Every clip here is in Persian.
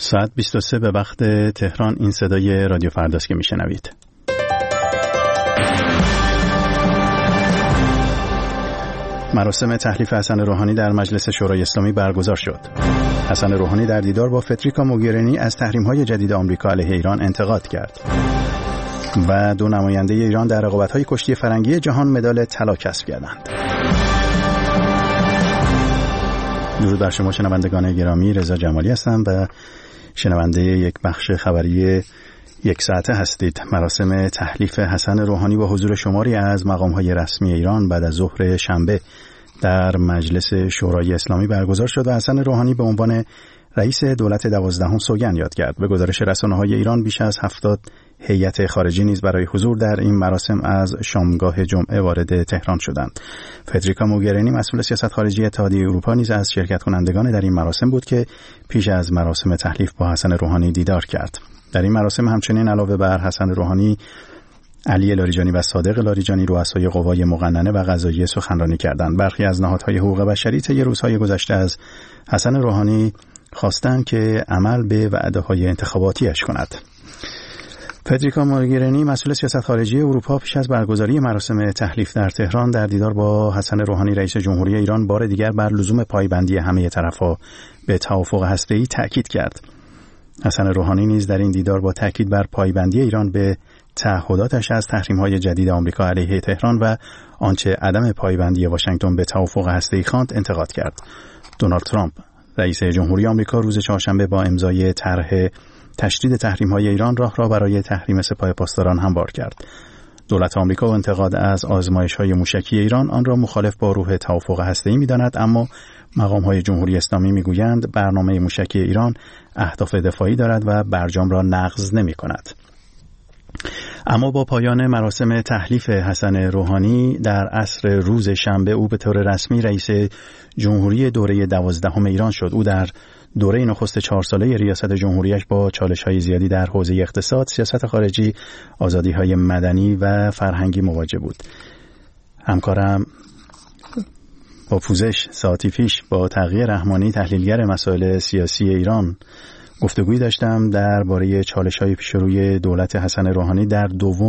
ساعت 23 به وقت تهران. این صدای رادیو فرداست که میشنوید. مراسم تحلیف حسن روحانی در مجلس شورای اسلامی برگزار شد. حسن روحانی در دیدار با فدریکا موگرینی از تحریم‌های جدید آمریکا علیه ایران انتقاد کرد و دو نماینده ایران در رقابت‌های کشتی فرنگی جهان مدال طلا کسب کردند. درود بر شما شنوندگان گرامی، رضا جمالی هستم و شنونده یک بخش خبری یک ساعته هستید. مراسم تحلیف حسن روحانی با حضور شماری از مقام‌های رسمی ایران بعد از ظهر شنبه در مجلس شورای اسلامی برگزار شد و حسن روحانی به عنوان رئیس دولت 12 سوگند یاد کرد. به گزارش رسانه‌های ایران بیش از 70 هیئت خارجی نیز برای حضور در این مراسم از شامگاه جمعه وارد تهران شدند. فدریکا موگرینی مسئول سیاست خارجی اتحادیه اروپا نیز از شرکت کنندگان در این مراسم بود که پیش از مراسم تحلیف با حسن روحانی دیدار کرد. در این مراسم همچنین علاوه بر حسن روحانی، علی لاریجانی و صادق لاریجانی رؤسای قوای مقننه و قضاییه سخنرانی کردند. برخی از نهادهای حقوق بشری طی روزهای گذشته از حسن روحانی خواستند که عمل به وعده‌های انتخاباتیش کند. فدریکا موگرینی مسئول سیاست خارجی اروپا پیش از برگزاری مراسم تحلیف در تهران در دیدار با حسن روحانی رئیس جمهوری ایران بار دیگر بر لزوم پایبندی همه طرف‌ها به توافق هسته‌ای تاکید کرد. حسن روحانی نیز در این دیدار با تاکید بر پایبندی ایران به تعهداتش از تحریم‌های جدید آمریکا علیه تهران و آنچه عدم پایبندی واشنگتن به توافق هسته‌ای خواند انتقاد کرد. دونالد ترامپ رئیس جمهوری آمریکا روز چهارشنبه با امضای طرح تشدید تحریم‌های ایران راه را برای تحریم سپاه پاسداران هموار کرد. دولت آمریکا و انتقاد از آزمایش‌های موشکی ایران آن را مخالف با روح توافق هسته‌ای می‌داند، اما مقام‌های جمهوری اسلامی می‌گویند برنامه موشکی ایران اهداف دفاعی دارد و برجام را نقض نمی‌کند. اما با پایان مراسم تحلیف حسن روحانی در عصر روز شنبه او به طور رسمی رئیس جمهوری دوره 12 ایران شد. او در دوره نخست 4 ساله ریاست جمهوریش با چالش‌های زیادی در حوزه اقتصاد، سیاست خارجی، آزادی‌های مدنی و فرهنگی مواجه بود. همکارم با پوزش ساعتی پیش با تقی رحمانی تحلیلگر مسائل سیاسی ایران گفتگویی داشتم درباره چالش‌های پیش روی دولت حسن روحانی در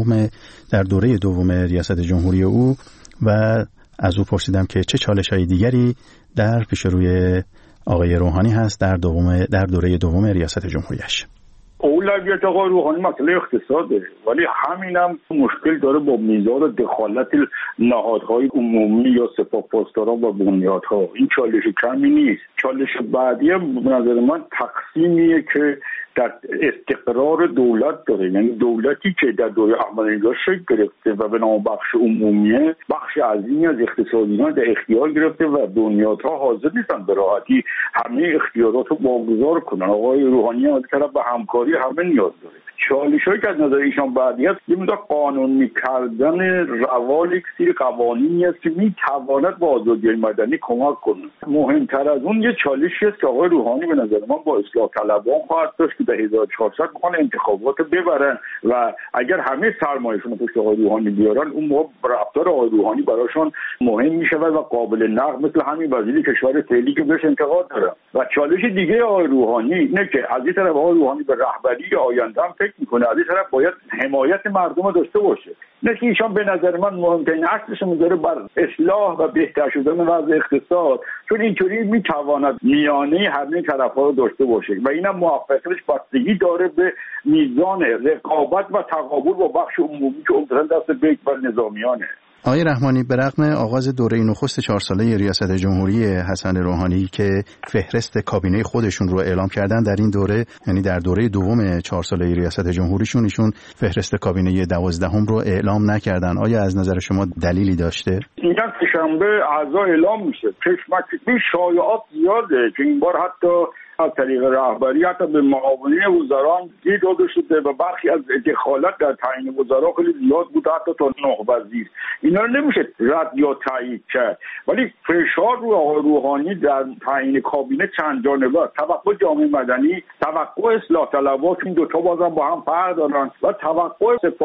دوره دوم ریاست جمهوری او و از او پرسیدم که چه چالش‌های دیگری در پیش روی آقای روحانی هست در دوره دوم ریاست جمهوریش. اولویت آقای روحانی مسئله اقتصاده، ولی همینم مشکل داره با میزان دخالت نهادهای عمومی یا سپاه پاسداران و بنیادها. این چالش کمی نیست. چالش بعدی به نظر من تقسیمیه که در استقرار دولت داره، یعنی دولتی که در دوره احمدی‌نژاد شکل گرفته و به نام بخش عمومیه بخش عظیمی از اقتصادیان در اختیار گرفته و بنیادها حاضر نیستن به راحتی همه اختیارات رو واگذار کنن. آقای روحانی از طرف به همکاری همه نیاز داره. چالش‌هایی که از نظر ایشان بعدی است یه مقدار قانونی کردن روال یک سری قوانینی است که میتواند با آزادی مدنی کمک کنه. مهمتر از اون یه چالشی است که آقای روحانی به نظر من با اصلاح طلبان خواهد داشت که در 1400 میخوان انتخابات ببرن و اگر همه سرمایه‌شون رو پشت آقای روحانی بیارن، اون موقع رفتار آقای روحانی براشون مهم میشود و قابل نقد، مثل همین وزیر کشور فعلی که بهش انتقاد داره. و چالش دیگه آقای روحانی اینه که از این طرف آقای روحانی به رهبری آینده فکر میکنه، از این طرف باید حمایت مردم داشته باشه. نکته ایشان به نظر من مهمترین اصلش میذاره بر اصلاح و بهتر شدن وضع اقتصاد، چون اینطوری میتواند میانه همه طرف‌ها رو داشته باشه و اینم موفقیتش بستگی داره به میزان رقابت و تقابل با بخش عمومی که عمدتاً دست بیت و نظامیانه. آقای رحمانی، به رغم آغاز دوره نخست 4 ساله ریاست جمهوری حسن روحانی که فهرست کابینه خودشون رو اعلام کردن، در این دوره یعنی در دوره دوم 4 ساله ریاست جمهوریشون ایشون فهرست کابینه 12 رو اعلام نکردن. آیا از نظر شما دلیلی داشته؟ این شنبه اعضا اعلام میشه. چشمک شایعات زیاده که این بار حتی از طریق رهبری حتی به معاونین وزران داده شده و برخی از دخالت در تعیین وزرا خیلی زیاد بود، حتی تا 9 وزیر. اینا رو نمیشه رد یا تایید کرد، ولی فشار رو آقای روحانی در تعیین کابینه چند جانبه است. توقع جامعه مدنی، توقع اصلاح طلبها، این دوتا بازم با هم فرق دارن، و توقع سپاه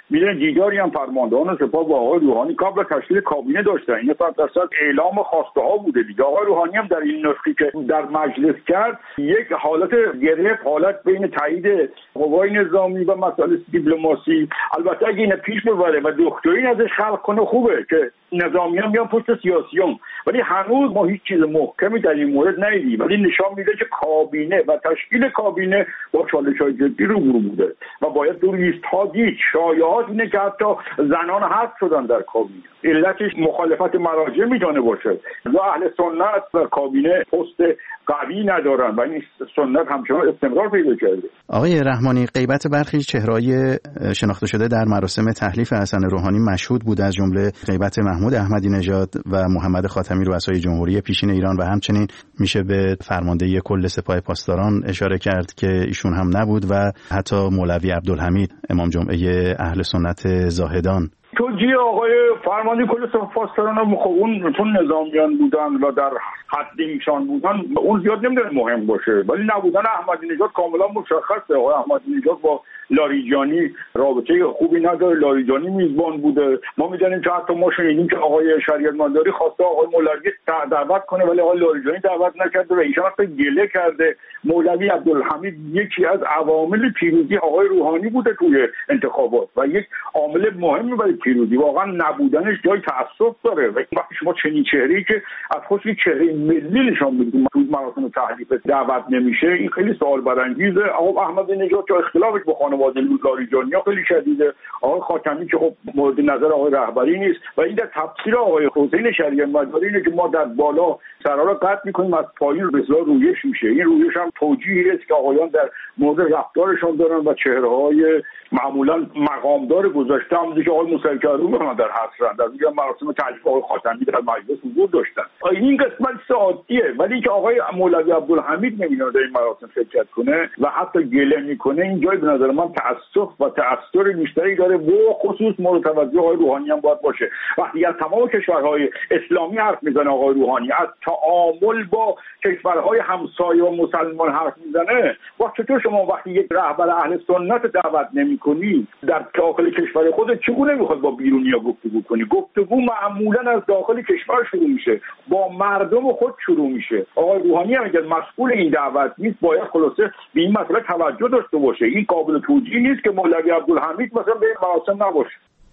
میدونید دیداری هم فرماندهان سپاه با آقای روحانی قبل تشکیل کابینه داشتن. این 100% اعلام خواسته ها بوده دیگه. آقای روحانی هم در این نسخی که در مجلس کرد یک حالت گرفت، حالت بین تایید قوای نظامی و مسائل دیپلماسی. البته اگه این پیش ببره و دکترین ازش خلق کنه خوبه که نظامیان میان پشت سیاسیون، ولی هنوز ما هیچ چیز محکمی در این مورد ندیدیم. ولی نشان میده که کابینه و تشکیل کابینه با چالش‌های جدی روبرو بوده و باید دور لیست‌ها دید. شایعات اینه که حتی زنان حذف شدن در کابینه. علتش مخالفت مراجع میتونه باشه و اهل سنت در کابینه پست قوی ندارن و این سنت همچنان استمرار پیدا کرده. آقای رحمانی، غیبت برخی چهره‌های شناخته شده در مراسم تحلیف حسن روحانی مشهود بود، از جمله غیبت محمود احمدی نژاد و محمد خاتمی رؤسای جمهوری پیشین ایران و همچنین میشه به فرماندهی کل سپاه پاسداران اشاره کرد که ایشون هم نبود و حتی مولوی عبدالحمید امام جمعه اهل سنت زاهدان. توجیه آقای فرمانده کل سپاه پاسداران اون چون نظامیان بودن و در حد ایشان بودن اون زیاد نمیدونه مهم باشه، ولی نبودن احمدی نژاد کاملا مشخصه. آقای احمدی نژاد با لاریجانی رابطه خوبی نداره، لاریجانی میزبان بوده. ما میدونیم که حتی ما شنیدیم که آقای شریعت مداری خواسته آقای مولوی دعوت کنه ولی آقای لاریجانی دعوت نکرده و ایشان حتی گله کرده. مولوی عبدالحمید یکی از عوامل پیروزی آقای روحانی بوده توی انتخابات و یک عامل مهمی برای پیروزی. واقعا نبودنش جای تأسف داره و وقتی شما چنین چهره‌ای که از خودش یک چهره ملی نشان میده تو مراسم تحلیف دعوت نمیشه، این خیلی سوال برانگیزه. آقا احمدی نژاد که اختلافش با خانواده لاریجانی‌ها خیلی شدیده، آقای خاتمی که خب مورد نظر آقای رهبری نیست و این در تفسیر آقای حسین شریعت مداری اینه که ما در بالا سرا رو قطع می‌کنیم، از پایین به اصطلاح رویش میشه. این رویش هم توجیهی است که آقایان در مورد رفتارشون دارن و چهره‌های معمولا مقامدار گذاشته هم که آقای موسوی کرومی در حسرن در دیگه مراسم تحلیف آقای خاتمی در مجلس حضور داشتن. این قسمت عادیه، ولی که آقای مولوی عبدالحمید نمی‌دونه در این مراسم شرکت کنه و حتی گله میکنه، این جای به نظر من تأسف و تأثیر بیشتری داره و خصوص مورد توجه آقای روحانی هم باید باشه. وقتی از تمام کشورهای اسلامی حرف میزنه آقای روحانی، از تعامل با کشورهای همسایه و مسلمان حرف میزنه، وقتی چطور شما وقتی یک رهبر اهل سنت دعوت نمی‌کنی در داخل کشور خودت چگونه میخواد با بیرونی‌ها گفتگو کنی؟ گفتگو معمولا از داخل کشور شروع میشه، با مردم خود شروع میشه. آقای روحانی هم اگر مسئول این دعوت نیست باید خلاصه به این مسئله توجه داشته باشه. این قابل توجیه نیست که مولوی عبدالحمید مثلا به مراسم نباشه.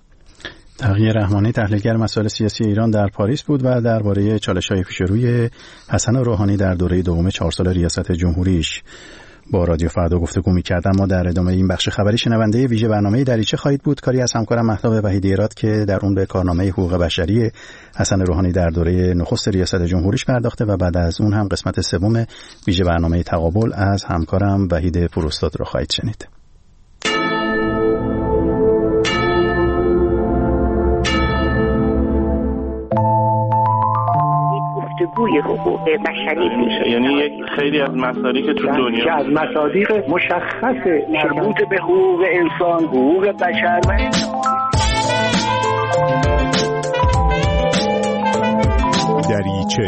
تقی رحمانی، تحلیلگر مسائل سیاسی ایران، در پاریس بود و درباره چالش‌های پیش روی حسن روحانی در دوره دوم 4 سال ریاست جمهوریش با رادیو فردا گفتگو می‌کردم. ما در ادامه این بخش خبری شنونده ویژه برنامه دریچه خواهید بود، کاری از همکارم مهتاب وحیدی ایراد که در اون به کارنامه حقوق بشری حسن روحانی در دوره نخست ریاست جمهوریش پرداخته و بعد از اون هم قسمت سوم ویژه برنامه تقابل از همکارم وحید پوراستاد رو خواهید شنید. گفتگوی حقوق بشری میشه، یعنی یک خیلی از مصادیق تو دنیا از مصادیق مشخص مربوط به حقوق انسان، حقوق بشر و دریچه.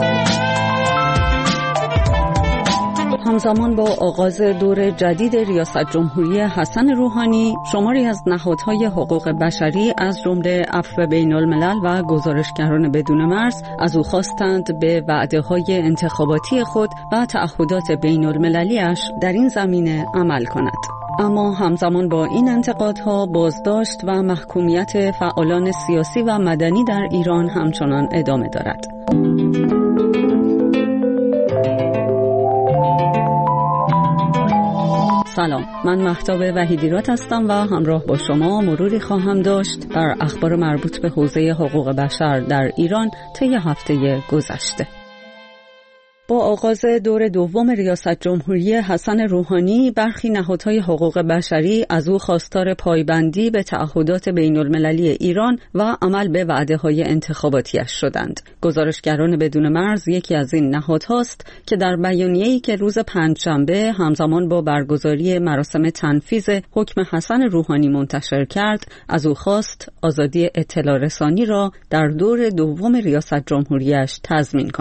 همزمان با آغاز دور جدید ریاست جمهوری حسن روحانی، شماری از نهادهای حقوق بشری از جمله عفو بین الملل و گزارشگران بدون مرز از او خواستند به وعده‌های انتخاباتی خود و تعهدات بین المللی‌اش در این زمینه عمل کند. اما همزمان با این انتقادها بازداشت و محکومیت فعالان سیاسی و مدنی در ایران همچنان ادامه دارد. سلام، من مهتاب وحیدی ایراد هستم و همراه با شما مروری خواهم داشت بر اخبار مربوط به حوزه حقوق بشر در ایران طی هفته گذشته. با آغاز دور دوم ریاست جمهوری حسن روحانی، برخی نهادهای حقوق بشری از او خواستار پایبندی به تعهدات بین المللی ایران و عمل به وعده‌های انتخاباتیش شدند. گزارشگران بدون مرز یکی از این نهادهاست که در بیانیه‌ای که روز پنجشنبه همزمان با برگزاری مراسم تنفیذ حکم حسن روحانی منتشر کرد، از او خواست آزادی اطلاع رسانی را در دور دوم ریاست جمهوریش تضمین کند.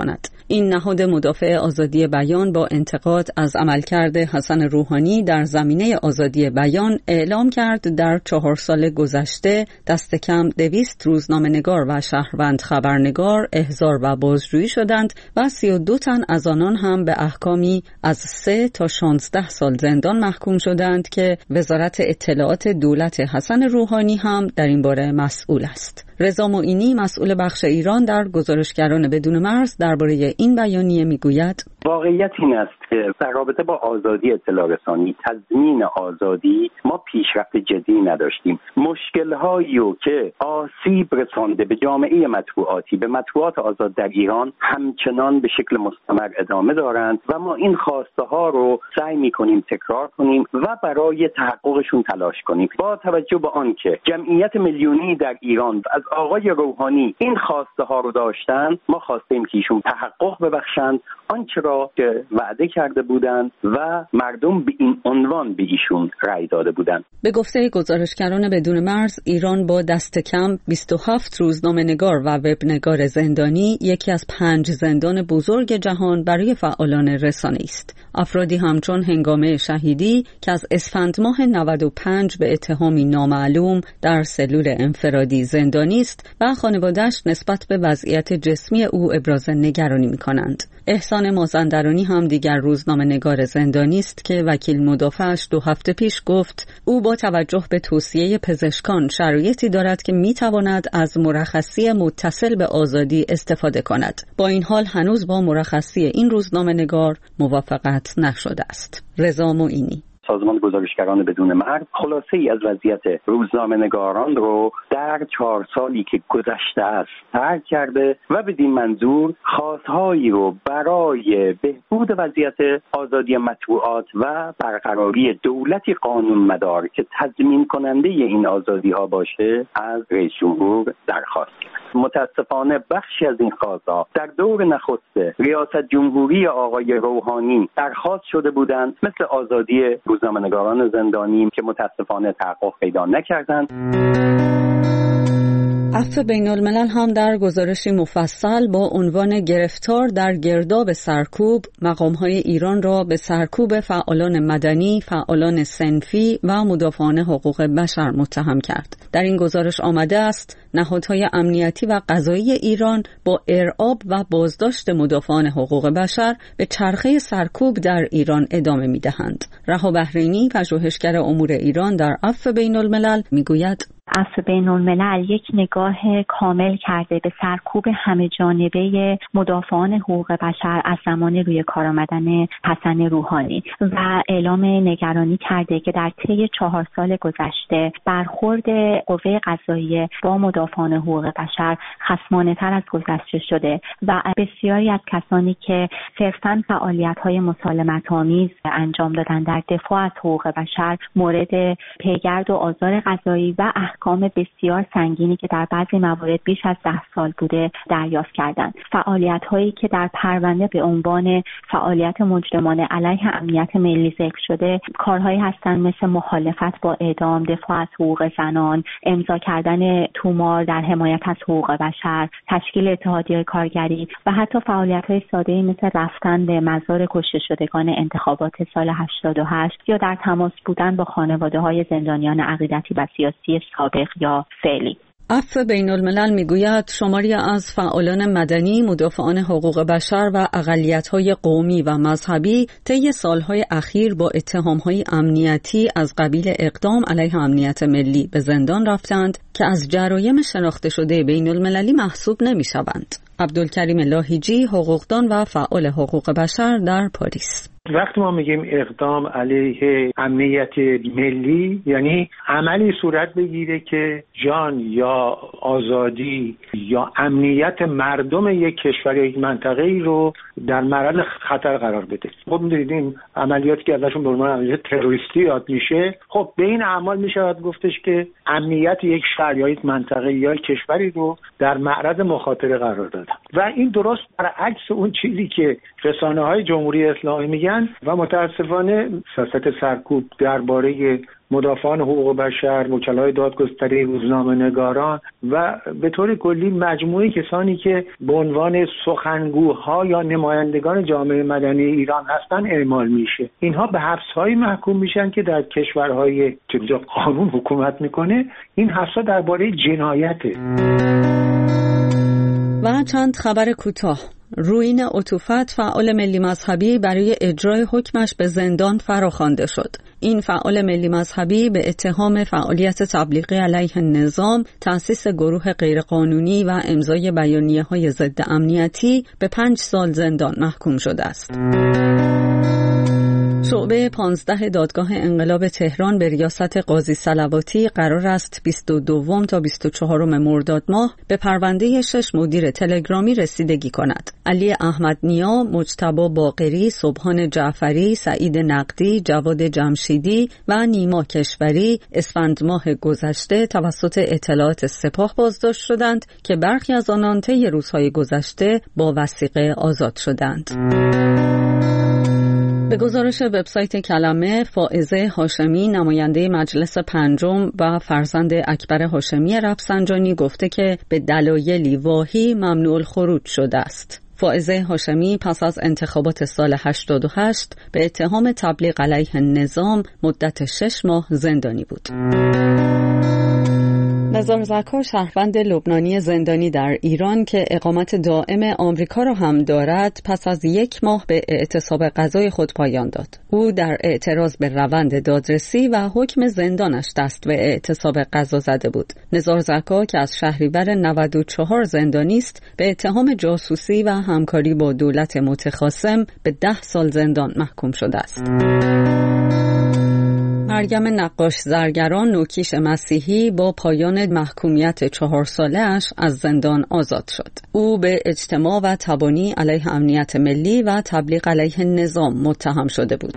این نهاد مدافع آزادی بیان با انتقاد از عملکرد حسن روحانی در زمینه آزادی بیان اعلام کرد در 4 سال گذشته دست کم 200 روزنامه‌نگار و شهروند خبرنگار احضار و بازجویی شدند و 32 تن از آنان هم به احکامی از 3 تا 16 سال زندان محکوم شدند که وزارت اطلاعات دولت حسن روحانی هم در این باره مسئول است. رضا معینی مسئول بخش ایران در گزارشگران بدون مرز درباره این بیانیه میگوید: واقعیت این است که در رابطه با آزادی اطلاع رسانی، تضمین آزادی، ما پیشرفت جدی نداشتیم. مشکل‌هایی که آسیب رسانده به جامعه مطبوعاتی، به مطبوعات آزاد در ایران همچنان به شکل مستمر ادامه دارند و ما این خواسته ها رو سعی می‌کنیم تکرار کنیم و برای تحققشون تلاش کنیم. با توجه به آنکه جمعیت میلیونی در ایران از آقای روحانی این خواسته ها رو داشتن، ما خواستیم که ایشون تحقق ببخشند آنچه را که وعده کرده بودند و مردم به این عنوان به ایشون رأی داده بودند. به گفته گزارشگران بدون مرز، ایران با دست کم 27 روزنامه‌نگار و وبنگار زندانی یکی از 5 زندان بزرگ جهان برای فعالان رسانه‌ای است. افرادی همچون هنگامه شهیدی که از اسفند ماه 95 به اتهامی نامعلوم در سلول انفرادی زندانی است و خانواده‌اش نسبت به وضعیت جسمی او ابراز نگرانی می‌کنند. احسان مازندرانی هم دیگر روزنامه‌نگار زندانی است که وکیل مدافعش 2 هفته پیش گفت او با توجه به توصیه پزشکان شرایطی دارد که می‌تواند از مرخصی متصل به آزادی استفاده کند. با این حال هنوز با مرخصی این روزنامه‌نگار موافقت نشده است. رضا معینی سازمان گزارشگران بدون مرز خلاصه ای از وضعیت روزنامه‌نگاران رو در 4 سالی که گذشته است ترک کرده و بدین منظور خواستهایی رو برای بهبود وضعیت آزادی مطبوعات و برقراری دولتی قانونمدار که تضمین کننده این آزادی ها باشه از رئیس جمهور درخواست کرد. متاسفانه بخشی از این خواستها در دور نخست ریاست جمهوری آقای روحانی درخواست شده بودند، مثل آزادی روزنامه‌نگاران زندانی که متاسفانه تحقق پیدا نکردند. عفو بین الملل هم در گزارشی مفصل با عنوان گرفتار در گرداب سرکوب مقام‌های ایران را به سرکوب فعالان مدنی، فعالان صنفی و مدافعان حقوق بشر متهم کرد. در این گزارش آمده است نهادهای امنیتی و قضایی ایران با ارعاب و بازداشت مدافعان حقوق بشر به چرخه سرکوب در ایران ادامه می‌دهند. رها بحرینی، پژوهشگر امور ایران در عفو بین الملل میگوید: عفو بین الملل یک نگاه کامل کرده به سرکوب همه جانبه مدافعان حقوق بشر از زمان روی کار آمدن حسن روحانی و اعلام نگرانی کرده که در طی 4 سال گذشته برخورد قوه قضاییه با مدافعان حقوق بشر خصمانه‌تر از گذشته شده و بسیاری از کسانی که صرفاً فعالیت‌های مسالمت‌آمیز انجام دادن در دفاع از حقوق بشر مورد پیگرد و آزار قضایی و احکام بسیار سنگینی که در بعضی موارد بیش از 10 سال بوده دریافت کردند. فعالیت‌هایی که در پرونده به عنوان فعالیت مجرمانه علیه امنیت ملی ذکر شده، کارهایی هستند مثل مخالفت با اعدام، دفاع از حقوق زنان، امضا کردن تومار در حمایت از حقوق بشر، تشکیل اتحادیه کارگری و حتی فعالیت‌های ساده‌ای مثل رفتن به مزار کشته شدگان انتخابات سال 88 یا در تماس بودن با خانواده‌های زندانیان عقیدتی و سیاسی سابق یا فعلی. عفو بین الملل میگوید شماری از فعالان مدنی، مدافعان حقوق بشر و اقلیت‌های قومی و مذهبی طی سالهای اخیر با اتهام‌های امنیتی از قبیل اقدام علیه امنیت ملی به زندان رفتند که از جرایم شناخته شده بین المللی محسوب نمی‌شوند. عبدالکریم لاهیجی، حقوقدان و فعال حقوق بشر در پاریس: وقتی ما میگیم اقدام علیه امنیت ملی، یعنی عملی صورت بگیره که جان یا آزادی یا امنیت مردم یک کشور یا یک منطقه ای رو در معرض خطر قرار بده. خب می‌دونید عملیاتی که ازشون به عنوان عملیات تروریستی یاد میشه، خب به این اعمال میشود گفتش که امنیت یک شهر یا یک منطقه یا یک کشوری رو در معرض مخاطره قرار دادن و این درست برعکس اون چیزی که رسانه‌های جمهوری اسلامی میگن و متاسفانه سیاست سرکوب درباره مدافعان حقوق بشر، وکلای دادگستری، روزنامه‌نگاران و به طور کلی مجموعه کسانی که به عنوان سخنگوها یا نمایندگان جامعه مدنی ایران هستن اعمال میشه. اینها به حبس‌های محکوم میشن که در کشورهای که قانون حکومت میکنه این حبس‌ها درباره جنایته. و چند خبر کوتاه. روین عطوفت، فعال ملی مذهبی، برای اجرای حکمش به زندان فراخوانده شد. این فعال ملی مذهبی به اتهام فعالیت تبلیغی علیه نظام، تأسیس گروه غیرقانونی و امضای بیانیه‌های ضد امنیتی به 5 سال زندان محکوم شده است. شعبه 15 دادگاه انقلاب تهران به ریاست قاضی صلواتی قرار است 22 تا 24 مرداد ماه به پرونده 6 مدیر تلگرامی رسیدگی کند. علی احمدنیا، مجتبی باقری، سبحان جعفری، سعید نقدی، جواد جمشیدی و نیما کشوری اسفند ماه گذشته توسط اطلاعات سپاه بازداشت شدند که برخی از آنان طی روزهای گذشته با وثیقه آزاد شدند. به گزارش وبسایت کلمه، فائزه هاشمی، نماینده مجلس پنجم و فرزند اکبر هاشمی رفسنجانی، گفته که به دلایلی واهی ممنوع الخروج شده است. فائزه هاشمی پس از انتخابات سال 88 به اتهام تبلیغ علیه نظام مدت 6 ماه زندانی بود. نزار زکا، شهروند لبنانی زندانی در ایران که اقامت دائم آمریکا را هم دارد، پس از 1 ماه به اعتصاب قضای خود پایان داد. او در اعتراض به روند دادرسی و حکم زندانش دست به اعتصاب قضا زده بود. نزار زکا که از شهریور 94 زندانی است، به اتهام جاسوسی و همکاری با دولت متخاصم به 10 سال زندان محکوم شده است. مریم نقاش زرگران، نوکیش مسیحی، با پایان محکومیت 4 ساله‌اش از زندان آزاد شد. او به اجتماع و تبانی علیه امنیت ملی و تبلیغ علیه نظام متهم شده بود.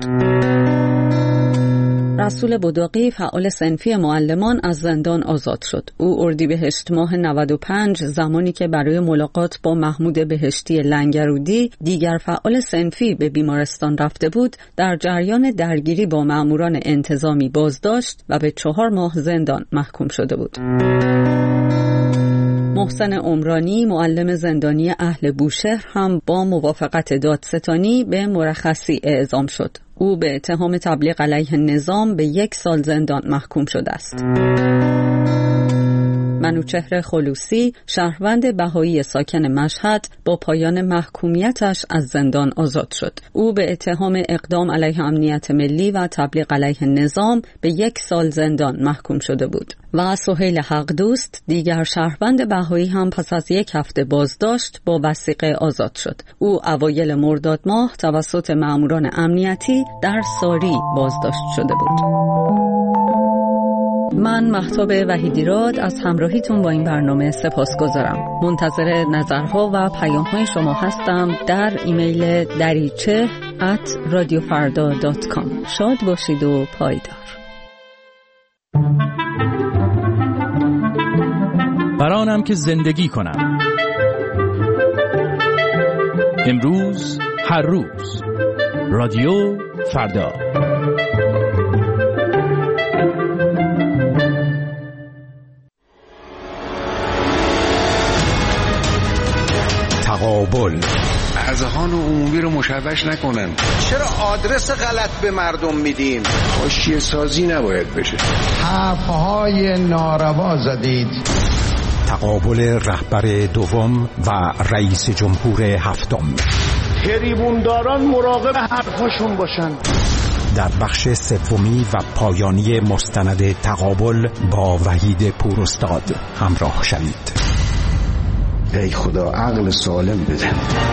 رسول بداقی، فعال صنفی معلمان، از زندان آزاد شد. او اردیبهشت ماه 95 زمانی که برای ملاقات با محمود بهشتی لنگرودی، دیگر فعال صنفی، به بیمارستان رفته بود، در جریان درگیری با مأموران انتظامی بازداشت و به 4 ماه زندان محکوم شده بود. محسن عمرانی، معلم زندانی اهل بوشهر، هم با موافقت دادستانی به مرخصی اعزام شد. او به اتهام تبلیغ علیه نظام به 1 سال زندان محکوم شده است. منوچهر خلوصی، شهروند بهایی ساکن مشهد، با پایان محکومیتش از زندان آزاد شد. او به اتهام اقدام علیه امنیت ملی و تبلیغ علیه نظام به 1 سال زندان محکوم شده بود. و سهیل حقدوست، دیگر شهروند بهایی، هم پس از 1 هفته بازداشت با وثیقه آزاد شد. او اوایل مرداد ماه توسط مأموران امنیتی در ساری بازداشت شده بود. من مهتاب وحیدیراد از همراهیتون با این برنامه سپاسگزارم. منتظر نظرها و پیام‌های شما هستم در ایمیل dariche@radiofarda.com. شاد باشید و پایدار. برانم که زندگی کنم. امروز، هر روز. رادیو فردا. تقابل. اذهان عمومی رو مشوش نکنن. چرا آدرس غلط به مردم میدیم؟ حاشیه سازی نباید بشه. حرفهای ناروا زدید. تقابل رهبر دوم و رئیس جمهور هفتم. تریبونداران مراقب حرفاشون باشن. در بخش سومی و پایانی مستند تقابل با وحید پوراستاد همراه شوید. ای خدا عقل سالم بده.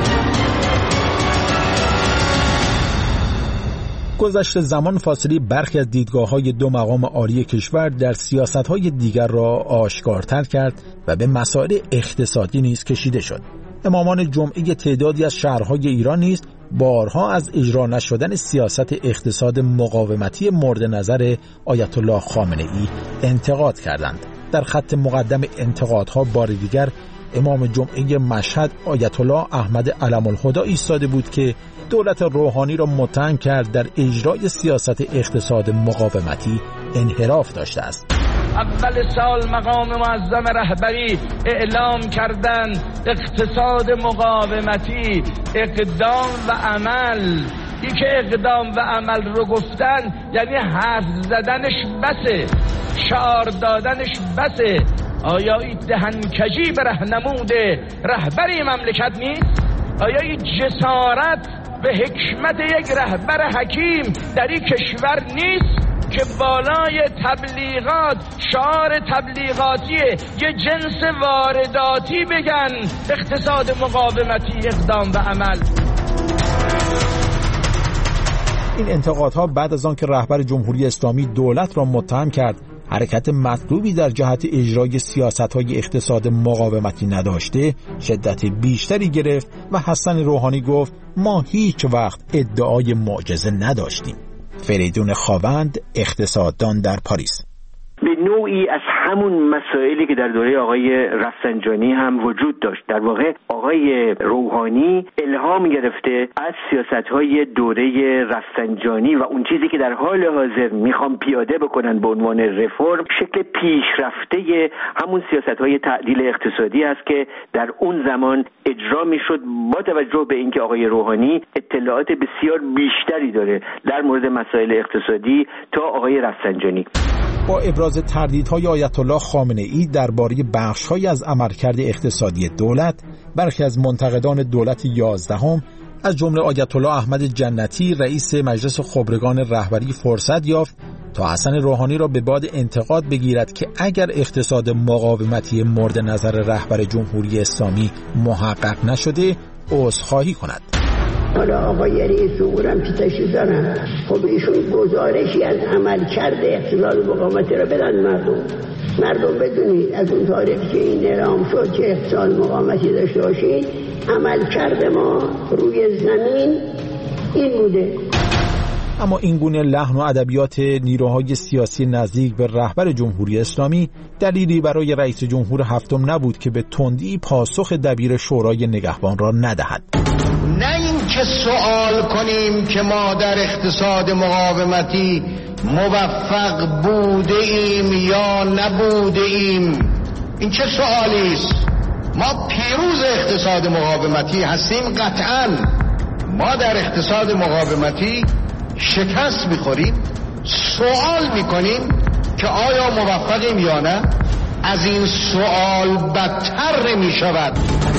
گذشت زمان فاصله برخی از دیدگاه‌های 2 مقام عالی کشور در سیاست‌های دیگر را آشکارتر کرد و به مسائل اقتصادی نیز کشیده شد. امامان جمعه تعدادی از شهرهای ایران نیز بارها از اجرا نشدن سیاست اقتصاد مقاومتی مورد نظر آیت الله خامنه‌ای انتقاد کردند. در خط مقدم انتقادها بار دیگر امام جمعه مشهد آیت الله احمد علم الهدی ایستاده بود که دولت روحانی را متهم کرد در اجرای سیاست اقتصاد مقاومتی انحراف داشته است. اول سال مقام معظم رهبری اعلام کردن اقتصاد مقاومتی، اقدام و عمل. این که اقدام و عمل رو گفتن یعنی حرف زدنش بسه، شعار دادنش بسه. آیا این دهنکجی به رهنمود رهبری مملکت نیست؟ آیا این جسارت به حکمت یک رهبر حکیم در این کشور نیست که بالای تبلیغات شعار تبلیغاتی یه جنس وارداتی بگن اقتصاد مقاومتی، اقدام و عمل؟ این انتقادها بعد از آن که رهبر جمهوری اسلامی دولت را متهم کرد حرکت مطلوبی در جهت اجرای سیاست‌های اقتصاد مقاومتی نداشته، شدت بیشتری گرفت و حسن روحانی گفت ما هیچ وقت ادعای معجزه نداشتیم. فریدون خاوند، اقتصاددان در پاریس: به نوعی از همون مسائلی که در دوره آقای رفسنجانی هم وجود داشت. در واقع آقای روحانی الهام گرفته از سیاست‌های دوره رفسنجانی و اون چیزی که در حال حاضر میخوام پیاده بکنن به عنوان رفرم، شکل پیشرفته همون سیاست‌های تعدیل اقتصادی است که در اون زمان اجرا میشد، با توجه به اینکه آقای روحانی اطلاعات بسیار بیشتری داره در مورد مسائل اقتصادی تا آقای رفسنجانی. با ابراز تردیدهای آیت الله خامنه ای درباره بخش‌هایی از عملکرد اقتصادی دولت، برخی از منتقدان دولت 11 از جمله آیت الله احمد جنتی رئیس مجلس خبرگان رهبری فرصت یافت تا حسن روحانی را به باد انتقاد بگیرد که اگر اقتصاد مقاومتی مورد نظر رهبر جمهوری اسلامی محقق نشده عذرخواهی کند. حالا آقای رئیس جمهور هم که تشریف دارن، خب ایشون گزارشی از عمل کرده اقتصاد مقاومتی را بدن مردم بدونید از اون تاریخ که این اعلام شد که اقتصاد مقاومتی داشته باشید، عمل کرده ما روی زمین این بوده. اما این گونه لحن و ادبیات نیروهای سیاسی نزدیک به رهبر جمهوری اسلامی دلیلی برای رئیس جمهور هفتم نبود که به تندی پاسخ دبیر شورای نگهبان را ندهد. نه این که سوال کنیم که ما در اقتصاد مقاومتی موفق بوده ایم یا نبوده ایم، این چه سوالی است؟ ما پیروز اقتصاد مقاومتی هستیم قطعاً. ما در اقتصاد مقاومتی شکست میخوریم، سوال میکنیم که آیا موفقیم یا نه. از این سوال بدتر میشود.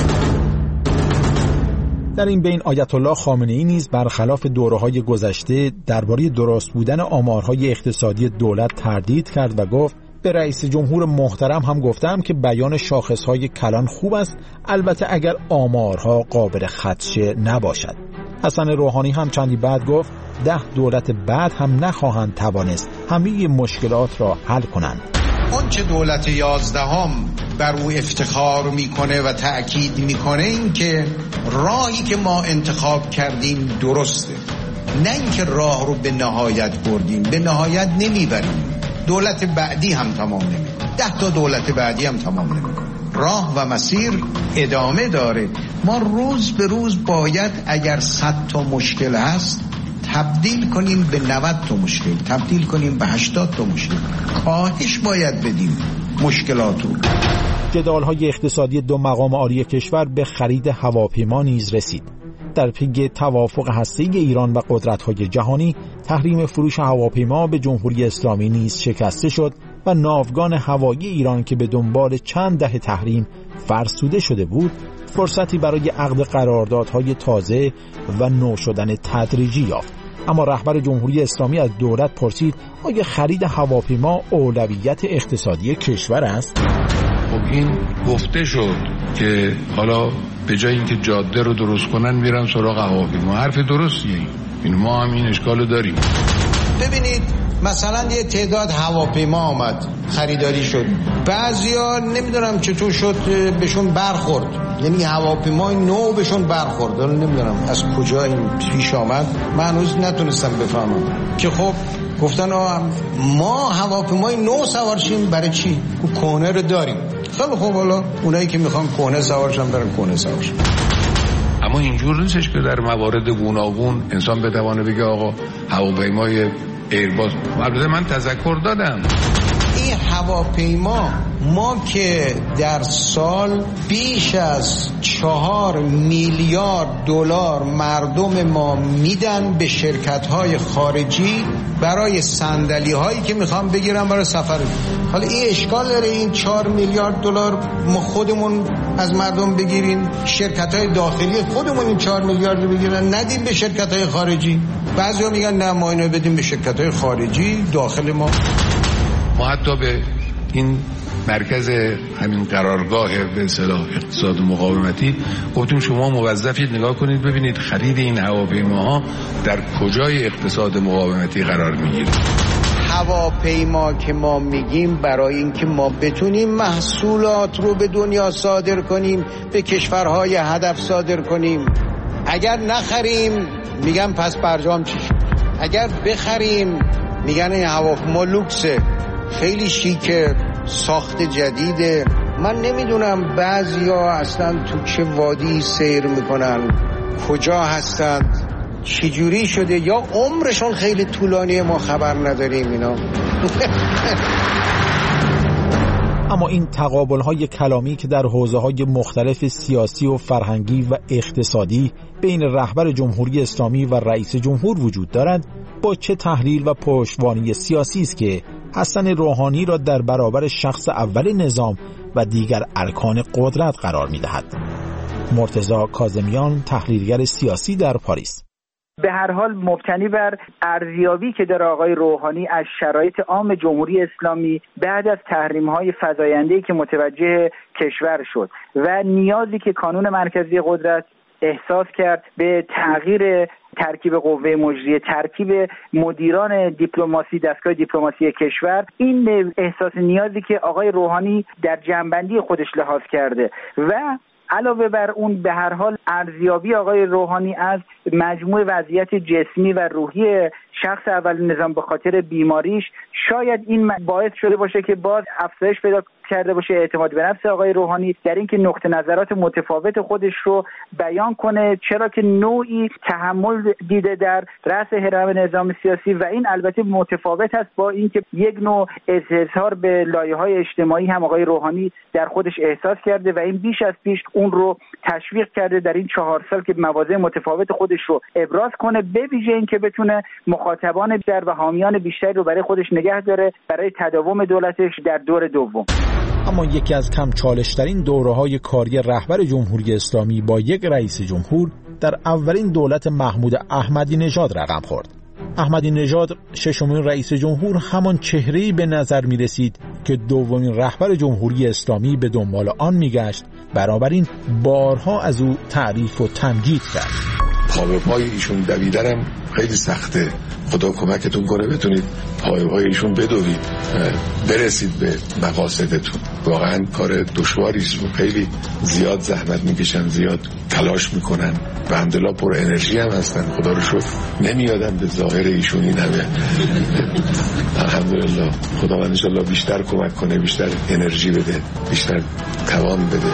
در این بین آیت الله خامنه ای نیز برخلاف دوره‌های گذشته درباره درست بودن آمارهای اقتصادی دولت تردید کرد و گفت به رئیس جمهور محترم هم گفتم که بیان شاخصهای کلان خوب است، البته اگر آمارها قابل خدشه نباشد. حسن روحانی هم چندی بعد گفت 10 دولت بعد هم نخواهند توانست همه مشکلات را حل کنند. اون چه دولت 11 بر او افتخار میکنه و تأکید میکنه این که راهی که ما انتخاب کردیم درسته، نه اینکه راه رو به نهایت بردیم، به نهایت نمیبریم. دولت بعدی هم تمام نمیکنه، 10 تا دولت بعدی هم تمام نمیکنه. راه و مسیر ادامه داره. ما روز به روز باید اگر 100 تا مشکل هست تبدیل کنیم به 90 تا مشکل، تبدیل کنیم به 80 تا مشکل. کاهش باید بدیم مشکلات رو. جدال‌های اقتصادی دو مقام عالی کشور به خرید هواپیما نیز رسید. در پی توافق هسته‌ای ایران و قدرت‌های جهانی، تحریم فروش هواپیما به جمهوری اسلامی نیز شکسته شد و ناوگان هوایی ایران که به دنبال چند دهه تحریم فرسوده شده بود، فرصتی برای عقد قراردادهای تازه و نو شدن تدریجی یافت. اما رهبر جمهوری اسلامی از دولت پرسید آیا خرید هواپیما اولویت اقتصادی کشور است؟ خب این گفته شد که حالا به جای اینکه جاده رو درست کنن میرن سراغ هواپیما. حرف درستیه این، ما هم این اشکالو داریم. ببینید مثلا یه تعداد هواپیما آمد خریداری شد، بعضیا نمیدونم چطور شد بهشون برخورد، یعنی هواپیمای نو بهشون برخورد. نمیدونم از کجا این پیش آمد، من هنوز نتونستم بفهمم که خب گفتن ما هواپیمای نو سوار شیم، برای چی؟ اون کهنه رو داریم. خیلی خوب، حالا اونایی که میخوان کهنه سوارشن برن کهنه سوارشن. اما اینجور نیستش که در موارد گوناگون انسان بتوانه بگه آقا هواپیمای ایرباس. البته من تذکر دادم این هواپیما ما که در سال بیش از 4 میلیارد دلار مردم ما میدن به شرکت‌های خارجی برای صندلی‌هایی که میخوام بگیرن برای سفر. حالا این اشکال داره این 4 میلیارد دلار ما خودمون از مردم بگیریم، شرکت‌های داخلی خودمون این 4 میلیارد رو بگیرن ندیم به شرکت‌های خارجی؟ بعضیا میگن نه ما اینو بدیم به شرکت‌های خارجی داخل ما حتی به این مرکز همین قرارگاه به اصطلاح اقتصاد مقاومتی گفتیم شما موظفید نگاه کنید ببینید خرید این هواپیماها در کجای اقتصاد مقاومتی قرار میگیره. هواپیما که ما میگیم برای اینکه ما بتونیم محصولات رو به دنیا صادر کنیم، به کشورهای هدف صادر کنیم. اگر نخریم میگن پس برجام چی شد؟ اگر بخریم میگن این هواپیما لوکسه، خیلی شیکه، ساخت جدیده. من نمیدونم بعضیا اصلا تو چه وادی سیر میکنن، کجا هستند، چجوری شده، یا عمرشون خیلی طولانیه ما خبر نداریم اینا. اما این تقابل‌های کلامی که در حوزه‌های مختلف سیاسی و فرهنگی و اقتصادی بین رهبر جمهوری اسلامی و رئیس جمهور وجود دارد، با چه تحلیل و پشتوانه سیاسی است که حسن روحانی را در برابر شخص اول نظام و دیگر ارکان قدرت قرار می‌دهد؟ مرتضی کاظمیان، تحلیلگر سیاسی در پاریس. به هر حال مبتنی بر ارزیابی که در آقای روحانی از شرایط عام جمهوری اسلامی بعد از تحریم‌های فزاینده‌ای که متوجه کشور شد و نیازی که کانون مرکزی قدرت احساس کرد به تغییر ترکیب قوه مجریه، ترکیب مدیران دیپلماسی، دستگاه دیپلماسی کشور، این احساس نیازی که آقای روحانی در جنبندی خودش لحاظ کرده و علاوه بر اون به هر حال ارزیابی آقای روحانی از مجموع وضعیت جسمی و روحی شخص اول نظام به خاطر بیماریش، شاید این باعث شده باشه که باز افزایش پیدا کرده باشه اعتماد به نفس آقای روحانی در اینکه نقطه نظرات متفاوت خودش رو بیان کنه، چرا که نوعی تحمل دیده در رأس هرم نظام سیاسی و این البته متفاوت است با اینکه یک نوع اظهار به لایه‌های اجتماعی هم آقای روحانی در خودش احساس کرده و این بیش از پیش اون رو تشویق کرده در این 4 سال که مواضع متفاوت خودش رو ابراز کنه، به ویژه اینکه بتونه مخاطبان بیشتر و حامیان بیشتری رو برای خودش نگه داره برای تداوم دولتش در دور دوم. اما یکی از کم چالش‌ترین دوره‌های کاری رهبر جمهوری اسلامی با یک رئیس جمهور در اولین دولت محمود احمدی نژاد رقم خورد. احمدی نژاد ششمین رئیس جمهور همان چهره‌ای به نظر می‌رسید که دومین رهبر جمهوری اسلامی به دنبال آن می‌گشت، بنابراین بارها از او تعریف و تمجید کرد. پا به پای ایشون دویدنم خیلی سخته. خدا کمکتون کنه بتونید پا به پای ایشون بدوید، برسید به مقاصدتون. واقعا کار دشواری است، خیلی زیاد زحمت میکشن، زیاد تلاش میکنن و الحمدلله پر انرژی هم هستن. خدا رو شکر نمیادم به ظاهر ایشون این همه. الحمدلله خدا ان شاءالله بیشتر کمک کنه، بیشتر انرژی بده، بیشتر توان بده.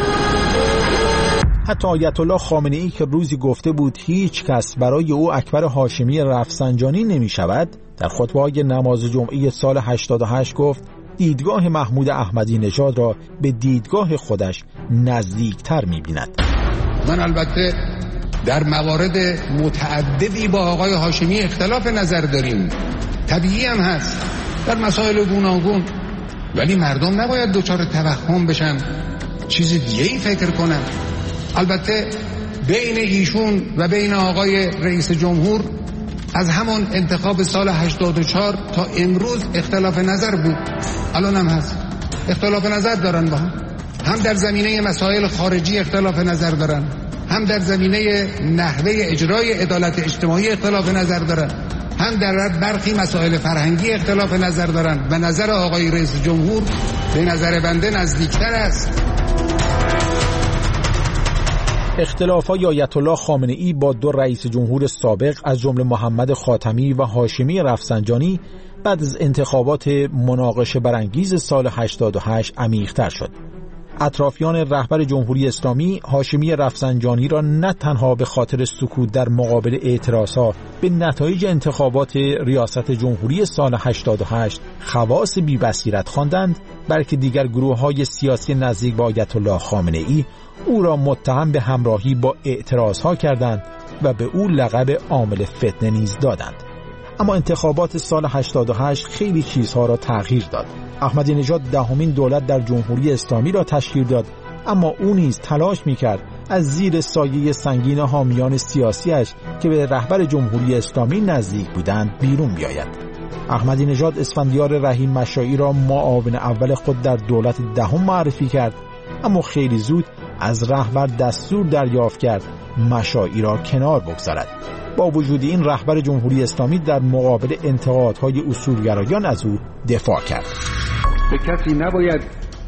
حتی آیت الله خامنه‌ای که روزی گفته بود هیچ کس برای او اکبر هاشمی رفسنجانی نمی شود، در خطبه‌های نماز جمعه سال 88 گفت دیدگاه محمود احمدی نژاد را به دیدگاه خودش نزدیکتر می بیند. من البته در موارد متعددی با آقای هاشمی اختلاف نظر داریم، طبیعی هم هست در مسائل گوناگون، ولی مردم نباید دچار توهم بشن، چیز دیگه‌ای فکر کنن. البته بین ایشون و بین آقای رئیس جمهور از همون انتخاب سال 84 تا امروز اختلاف نظر بود، الان هم هست، اختلاف نظر دارن با هم در زمینه مسائل خارجی اختلاف نظر دارن، هم در زمینه نحوه اجرای عدالت اجتماعی اختلاف نظر دارن، هم در برخی مسائل فرهنگی اختلاف نظر دارن و نظر آقای رئیس جمهور به نظر بنده نزدیکتر است. اختلاف‌های آیت الله خامنه‌ای با دو رئیس جمهور سابق از جمله محمد خاتمی و هاشمی رفسنجانی بعد از انتخابات مناقشه برانگیز سال 88 عمیق‌تر شد. اطرافیان رهبر جمهوری اسلامی هاشمی رفسنجانی را نه تنها به خاطر سکوت در مقابل اعتراضها به نتایج انتخابات ریاست جمهوری سال 88 خواص بی‌بصیرت خواندند، بلکه دیگر گروه‌های سیاسی نزدیک به آیت الله خامنه‌ای او را متهم به همراهی با اعتراضها کردند و به او لقب عامل فتنه نیز دادند. اما انتخابات سال 88 خیلی چیزها را تغییر داد. احمدی نژاد دهمین دولت در جمهوری اسلامی را تشکیل داد، اما او نیز تلاش می‌کرد از زیر سایه سنگین حامیان سیاسیش که به رهبر جمهوری اسلامی نزدیک بودند بیرون بیاید. احمدی نژاد اسفندیار رحیم مشائی را معاون اول خود در دولت دهم معرفی کرد، اما خیلی زود از رهبر دستور دریافت کرد مشائی را کنار بگذارد. با وجود این رهبر جمهوری اسلامی در مقابل انتقادهای اصولگرایان از او دفاع کرد. به کسی نباید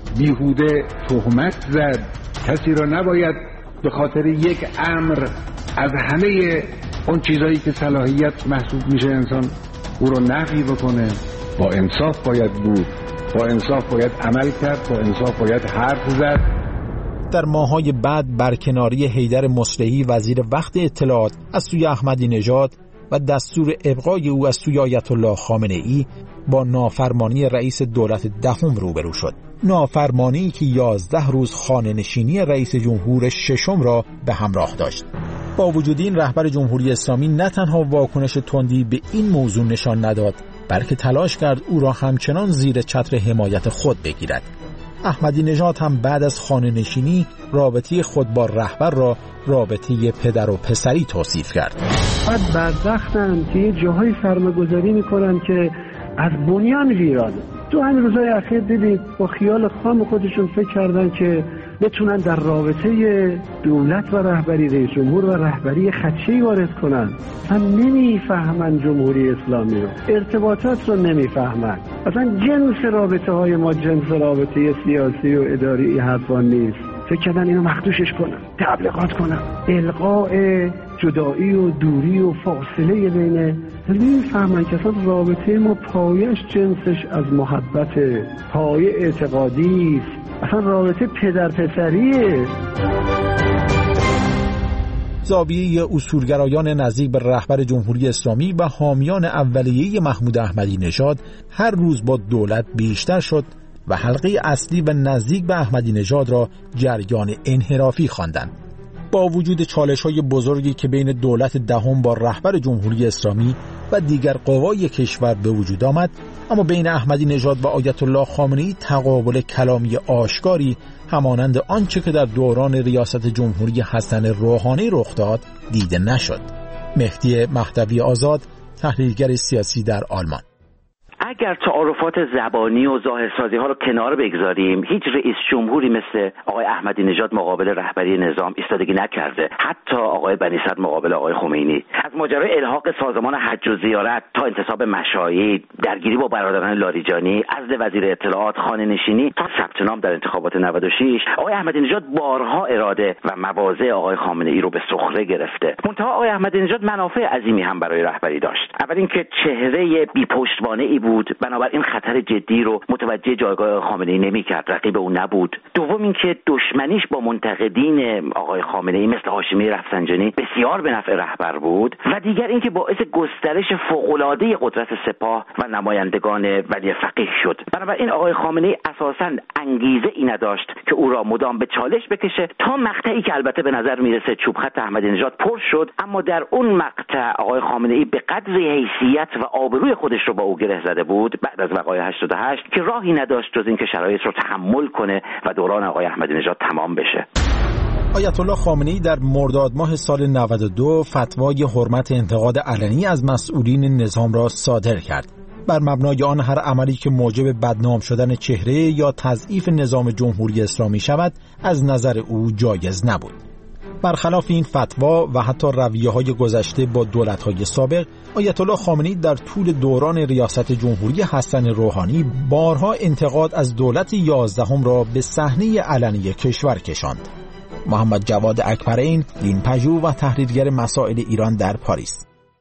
بیهوده تهمت زد، کسی را نباید به خاطر یک امر از همه اون چیزایی که صلاحیت محسوب میشه انسان او رو نفی بکنه. با انصاف باید بود، با انصاف باید عمل کرد، با انصاف باید حرف زد. در ماه‌های بعد برکناری حیدر مصلحی وزیر وقت اطلاعات از سوی احمدی نژاد و دستور ابقای او از سوی آیت الله خامنه‌ای با نافرمانی رئیس دولت دهم روبرو شد. نافرمانی که 11 روز خانه‌نشینی رئیس جمهور ششم را به همراه داشت. با وجود این رهبر جمهوری اسلامی نه تنها واکنش تندی به این موضوع نشان نداد، بلکه تلاش کرد او را همچنان زیر چتر حمایت خود بگیرد. احمدی نژاد هم بعد از خانه‌نشینی رابطه خود با رهبر را رابطه پدر و پسری توصیف کرد. بعد بدبختن که یه جاهای سرمایه‌گذاری میکنن که از بنیان ویرانه. تو همین روزهای اخیر دیدید با خیال خام خودشون فکر کردن که بتونن در رابطه دولت و رهبری رئیس جمهور و رهبری خدشه‌ای وارد کنن. اصلا نمیفهمن جمهوری اسلامی رو، ارتباطات رو نمیفهمن. اصلا جنس رابطه های ما جنس رابطه سیاسی و اداری حرفان نیست. فکر کردن اینو مخدوشش کنن، تبلیغات کنن، القاء جدایی و دوری و فاصله بینه. نمیفهمن که اصلا رابطه ما پایش جنسش از محبت، پایه اعتقادی است. اصلا رابطه پدر پسریه. زاویه اصولگرایان نزدیک به رهبر جمهوری اسلامی و حامیان اولیه محمود احمدی نژاد هر روز با دولت بیشتر شد و حلقه اصلی و نزدیک به احمدی نژاد را جریان انحرافی خواندند. با وجود چالش‌های بزرگی که بین دولت دهم با رهبر جمهوری اسلامی و دیگر قوای کشور به وجود آمد، اما بین احمدی نژاد و آیت الله خامنه‌ای تقابل کلامی آشکاری همانند آنچه که در دوران ریاست جمهوری حسن روحانی رخ داد دیده نشد. مهدی مهدوی آزاد، تحلیلگر سیاسی در آلمان: اگر تعارفات زبانی و ظاهرسازی ها رو کنار بگذاریم، هیچ رئیس جمهوری مثل آقای احمدی نژاد مقابل رهبری نظام ایستادگی نکرده. حتی آقای بنی صدر مقابل آقای خمینی. از ماجرای الحاق سازمان حج و زیارت تا انتصاب مشائی، درگیری با برادران لاریجانی، عزل وزیر اطلاعات، خانه‌نشینی تا ثبت نام در انتخابات 96، آقای احمدی نژاد بارها اراده و مواضع آقای خامنه‌ای رو به سخره گرفته. منتها آقای احمدی نژاد منافع عظیمی هم برای رهبری داشت. اول اینکه چهره بی پشتوانه‌ای بود، بنابراین خطر جدی رو متوجه جایگاه خامنه‌ای نمی‌کرد، رقیب او نبود. دوم اینکه دشمنیش با منتقدین آقای خامنه‌ای مثل هاشمی رفسنجانی بسیار به نفع رهبر بود و دیگر اینکه باعث گسترش فوق‌العاده قدرت سپاه و نمایندگان ولی فقیه شد. بنابراین آقای خامنه‌ای اساساً انگیزه ای نداشت که او را مدام به چالش بکشه تا مقطعی که البته به نظر میرسه چوب خط احمدی نژاد پر شد، اما در اون مقطع آقای خامنه‌ای به قدر حیثیت و آبروی خودش رو با او گره زده بود بعد از وقایع 88 که راهی نداشت جز اینکه شرایط رو تحمل کنه و دوران آقای احمدی نژاد تمام بشه. آیت الله خامنه‌ای در مرداد ماه سال 92 فتوای حرمت انتقاد علنی از مسئولین نظام را صادر کرد. بر مبنای آن هر عملی که موجب بدنام شدن چهره یا تضعیف نظام جمهوری اسلامی شود از نظر او جایز نبود. برخلاف این فتوا و حتی رویه‌های گذشته با دولت‌های سابق، آیت الله خامنه‌ای در طول دوران ریاست جمهوری حسن روحانی بارها انتقاد از دولت 11 را به صحنه علنی کشور کشاند. محمد جواد اکبرین، دین‌پژوه و تحلیلگر مسائل ایران در پاریس: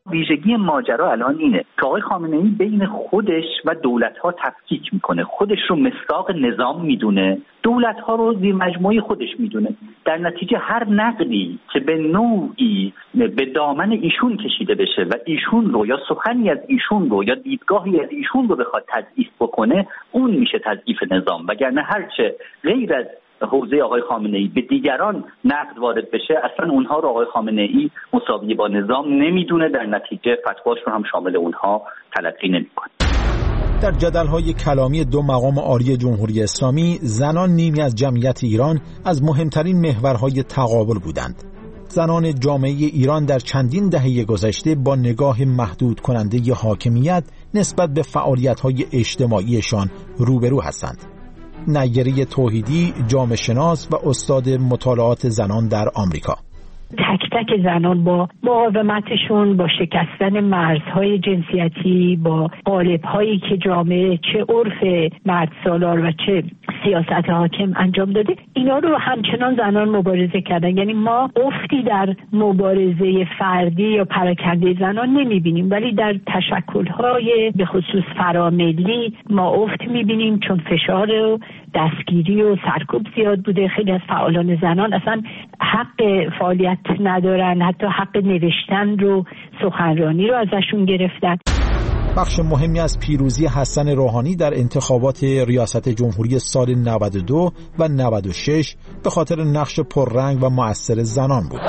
ویژگی ماجرا الان اینه که آقای خامنه‌ای بین خودش و دولت‌ها تفکیک میکنه، خودش رو مصداق نظام میدونه، دولت‌ها رو زیر مجموعه خودش میدونه. در نتیجه هر نقدی که به نوعی به دامن ایشون کشیده بشه و ایشون رو یا سخنی از ایشون رو یا دیدگاهی از ایشون رو بخواد تضعیف بکنه، اون میشه تضعیف نظام. وگرنه هرچه غیر از حوزه آقای خامنه‌ای به دیگران نقد وارد بشه، اصلا اونها رو آقای خامنه‌ای مساوی با نظام نمیدونه، در نتیجه فتواش رو هم شامل اونها تلقی نمیکنه. در جدل‌های کلامی دو مقام عالی جمهوری اسلامی، زنان نیمی از جمعیت ایران از مهمترین محورهای تقابل بودند. زنان جامعه ایران در چندین دهه گذشته با نگاه محدود کننده ی حاکمیت نسبت به فعالیت‌های اجتماعیشان روبرو هستند. نیره توحیدی، جامعه شناس و استاد مطالعات زنان در آمریکا: تک تک زنان با مقاومتشون، با شکستن مرزهای جنسیتی، با قالب‌هایی که جامعه چه عرف مرد سالار و چه سیاست حاکم انجام داده، اینا رو همچنان زنان مبارزه کردن. یعنی ما افتی در مبارزه فردی یا پراکنده زنان نمی‌بینیم، ولی در تشکل‌های به خصوص فراملی ما افت می‌بینیم، چون فشار و دستگیری و سرکوب زیاد بوده. خیلی از فعالان زنان اصلا حق فعالیت ندارن، حتی حق نوشتن رو، سخنرانی رو ازشون گرفتن. بخش مهمی از پیروزی حسن روحانی در انتخابات ریاست جمهوری سال 92 و 96 به خاطر نقش پررنگ و مؤثر زنان بود.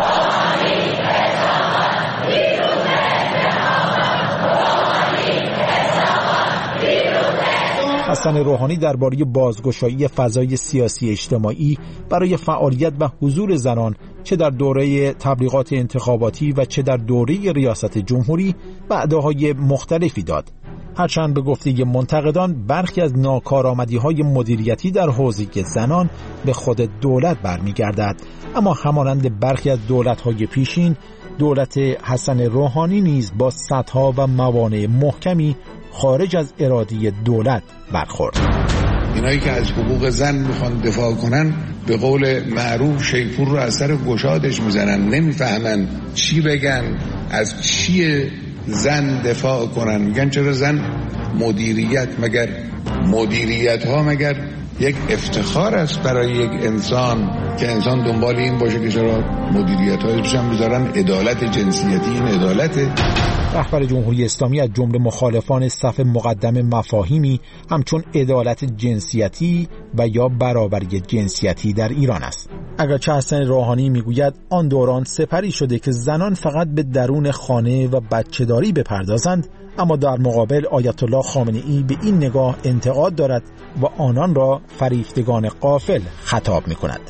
حسن روحانی درباره بازگشایی فضای سیاسی اجتماعی برای فعالیت و حضور زنان چه در دوره تبلیغات انتخاباتی و چه در دوره ریاست جمهوری وعده‌های مختلفی داد. هرچند به گفته منتقدان برخی از ناکارآمدی‌های مدیریتی در حوزه زنان به خود دولت برمیگردد، اما همانند برخی از دولت‌های پیشین، دولت حسن روحانی نیز با سدها و موانع محکمی خارج از اراده دولت برخورد. اینایی که از حقوق زن میخوان دفاع کنن به قول معروف شیپور رو از سر گشادش میزنن، نمیفهمن چی بگن، از چی زن دفاع کنن. میگن چرا زن مدیریت؟ مگر مدیریت ها مگر یک افتخار است برای یک انسان که انسان دنبال این باشه که چرا مدیریت های بشن بذارن عدالت جنسیتی؟ این عدالته؟ رهبر جمهوری اسلامی از جمله مخالفان صف مقدم مفاهیمی همچون عدالت جنسیتی و یا برابری جنسیتی در ایران است. اگرچه حسن روحانی میگوید آن دوران سپری شده که زنان فقط به درون خانه و بچه‌داری بپردازند، اما در مقابل آیت الله خامنه‌ای به این نگاه انتقاد دارد و آنان را فریفتگان غافل خطاب می‌کند.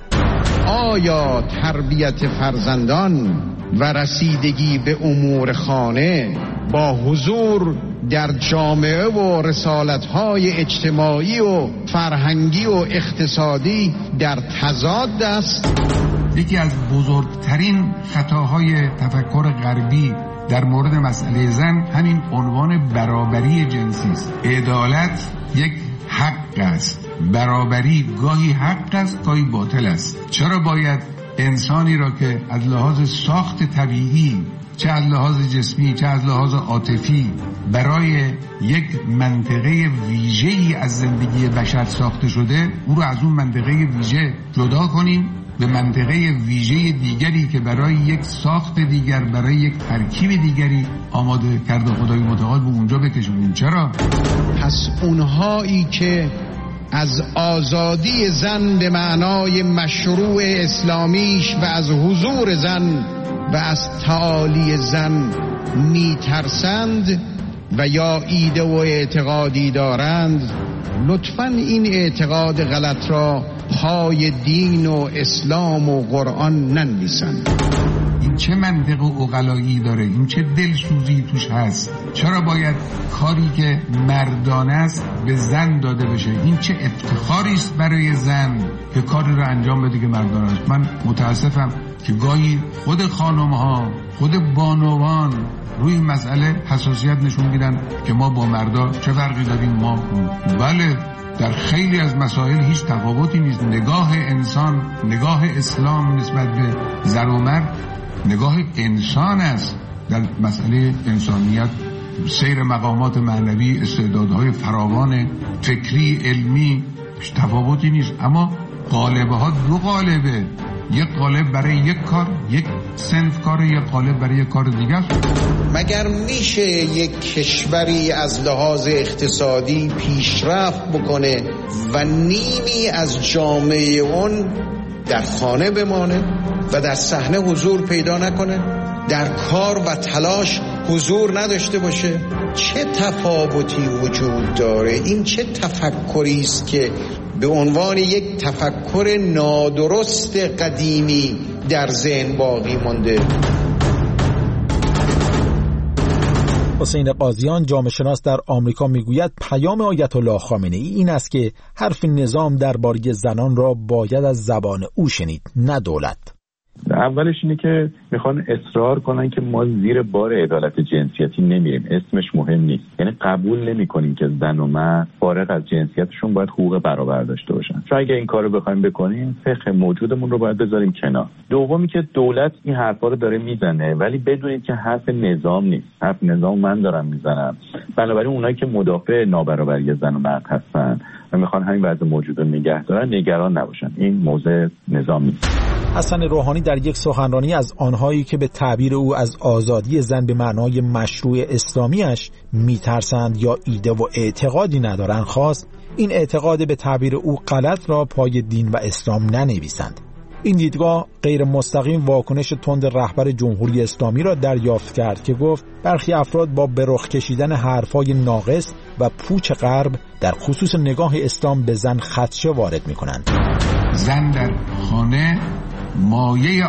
آیا تربیت فرزندان و رسیدگی به امور خانه با حضور در جامعه و رسالت‌های اجتماعی و فرهنگی و اقتصادی در تضاد است؟ یکی از بزرگترین خطاهای تفکر غربی در مورد مسئله زن همین عنوان برابری جنسی است. عدالت یک حق است، برابری گاهی حق است گاهی باطل است. چرا باید انسانی را که از لحاظ ساخت طبیعی، چه از لحاظ جسمی چه از لحاظ عاطفی، برای یک منطقه ویژه‌ای از زندگی بشر ساخته شده، او را از اون منطقه ویژه جدا کنیم به منطقه ویژه دیگری که برای یک ساخت دیگر، برای یک ترکیب دیگری آماده کرده خدای متعال به اونجا بکشونیم؟ چرا؟ پس اونهایی که از آزادی زن به معنای مشروع اسلامیش و از حضور زن و از تعالی زن میترسند و یا ایده و اعتقادی دارند، لطفاً این اعتقاد غلط را پای دین و اسلام و قرآن ننویسند. این چه منطق و عقلایی داره؟ این چه دلسوزی توش هست؟ چرا باید کاری که مردانه است به زن داده بشه؟ این چه افتخاری است برای زن که کاری رو انجام بده که مردانه است. من متاسفم که گاهی خود خانم‌ها، خود بانوان روی این مسئله حساسیت نشون میدن که ما با مردا چه فرقی داریم. ما بله، در خیلی از مسائل هیچ تفاوتی نیست. نگاه انسان، نگاه اسلام نسبت به زن و مرد نگاه انسان است. در مسئله انسانیت، سیر مقامات معنوی، استعدادهای فراوان فکری، علمی، تفاوتی نیست. اما قالبه ها دو قالبه، یک قالب برای یک کار، یک صنف کار، یک قالب برای یک کار دیگر. مگر میشه یک کشوری از لحاظ اقتصادی پیشرفت بکنه و نیمی از جامعه اون در خانه بمانه و در صحنه حضور پیدا نکنه، در کار و تلاش حضور نداشته باشه؟ چه تفاوتی وجود داره؟ این چه تفکری است که به عنوان یک تفکر نادرست قدیمی در ذهن باقی مانده؟ حسین قاضیان، جامعه شناس در آمریکا، میگوید پیام آیت الله خامنه ای این است که حرف نظام درباره زنان را باید از زبان او شنید، نه دولت. اولش اینه که میخوان اصرار کنن که ما زیر بار عدالت جنسیتی نمیریم، اسمش مهم نیست. یعنی قبول نمیکنیم که زن و مرد فارغ از جنسیتشون باید حقوق برابر داشته باشن. چون اگه این کارو بخوایم بکنیم، فقه موجودمون رو باید بذاریم کنار. دومی که دولت این حرفا رو داره میزنه، ولی بدونید که حرف نظام نیست، حرف نظام من دارم میزنم. بنابراین اونایی که مدافع نابرابری زن و مرد هستن و میخوان همین وضع موجود رو نگه دارن، نگران نباشن. این موضع نظام نیست. حسن روحانی در یک سخنرانی از آنهایی که به تعبیر او از آزادی زن به معنای مشروع اسلامیش میترسند یا ایده و اعتقادی ندارند خواست این اعتقاد به تعبیر او غلط را پای دین و اسلام ننویسند. این دیدگاه غیر مستقیم واکنش تند رهبر جمهوری اسلامی را دریافت کرد که گفت برخی افراد با به رخ کشیدن حرفای ناقص و پوچ غرب در خصوص نگاه اسلام به زن خدشه وارد می‌کنند. زن در خانه مایه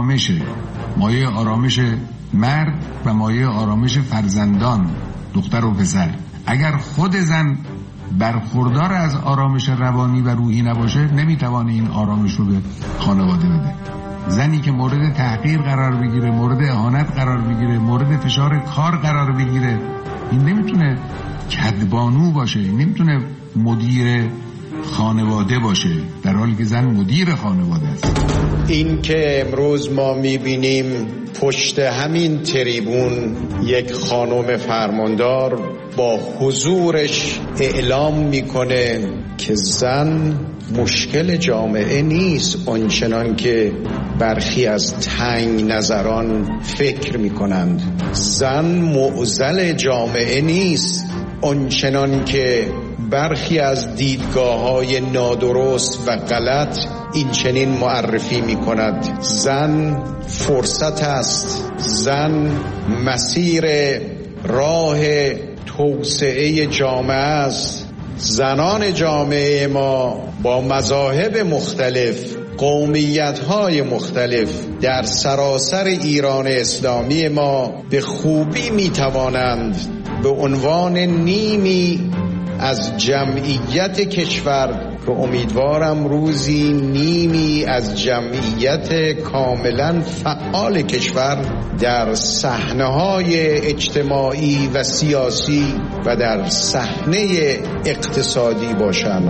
آرامش مرد و مایه آرامش فرزندان، دختر و پسر. اگر خود زن برخوردار از آرامش روانی و روحی نباشه، نمیتوانه این آرامش رو به خانواده بده. زنی که مورد تحقیر قرار بگیره، مورد اهانت قرار بگیره، مورد فشار کار قرار بگیره، این نمیتونه کدبانو باشه، این نمیتونه مدیر خانواده باشه، در حالی که زن مدیر خانواده است. این که امروز ما میبینیم پشت همین تریبون یک خانم فرماندار با حضورش اعلام میکنه که زن مشکل جامعه نیست آنچنان که برخی از تنگ نظران فکر میکنند. زن معضل جامعه نیست آنچنان که برخی از دیدگاه‌های نادرست و غلط این چنین معرفی می‌کند. زن فرصت است، زن مسیر راه توسعه جامعه است. زنان جامعه ما با مذاهب مختلف، قومیت‌های مختلف در سراسر ایران اسلامی ما به خوبی می‌توانند به عنوان نیمی از جمعیت کشور که امیدوارم روزی نیمی از جمعیت کاملا فعال کشور در صحنه‌های اجتماعی و سیاسی و در صحنه اقتصادی باشند.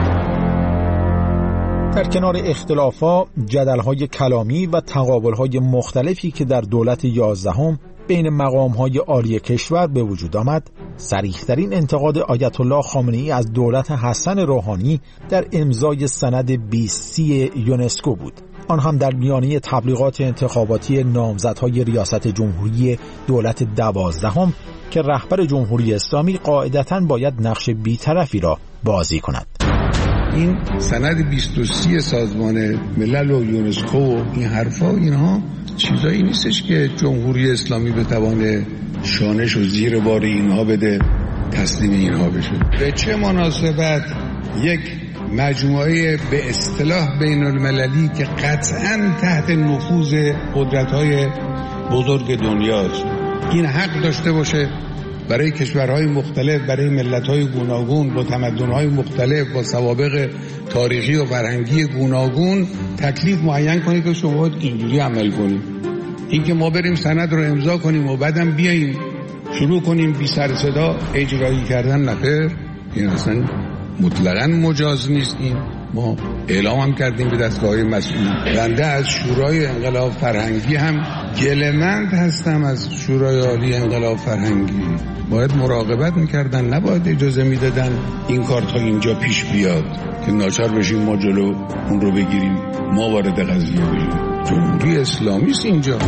در کنار اختلافات، جدل‌های کلامی و تقابل‌های مختلفی که در دولت 11 بین مقام‌های عالی کشور به وجود آمد، صریح‌ترین انتقاد آیت الله خامنه ای از دولت حسن روحانی در امضای سند 20 یونسکو بود. آن هم در میانه تبلیغات انتخاباتی نامزدهای ریاست جمهوری دولت 12 که رهبر جمهوری اسلامی قاعدتاً باید نقش بی‌طرفی را بازی کند. این سند 23 سازمان ملل و یونسکو و این حرفا، اینها چیزایی نیستش که جمهوری اسلامی بتوانه شانش و زیر بار اینها بده، تسلیم اینها بشه. به چه مناسبت یک مجموعه به اصطلاح بین المللی که قطعاً تحت نفوذ قدرت‌های بزرگ دنیاست، این حق داشته باشه برای کشورهای مختلف، برای ملت‌های گوناگون با تمدن‌های مختلف، با سوابق تاریخی و فرهنگی گوناگون تکلیف معین کنید که شما باید اینجوری عمل کنید. این که ما بریم سند رو امضا کنیم و بعدم بیاییم شروع کنیم بی سر صدا اجرایی کردن، نخیر، این اصلا مطلقاً مجاز نیست. این ما اعلام هم کردیم به دستگاه‌های مسئول. بنده از شورای انقلاب فرهنگی هم گله‌مند هستم از شورای عالی انقلاب فرهنگی. باید مراقبت میکردن، نباید اجازه میدادن این کار تا اینجا پیش بیاد که ناچار بشیم ما جلو اون رو بگیریم، ما وارد قضیه بشیم. جمهوری اسلامی است اینجا.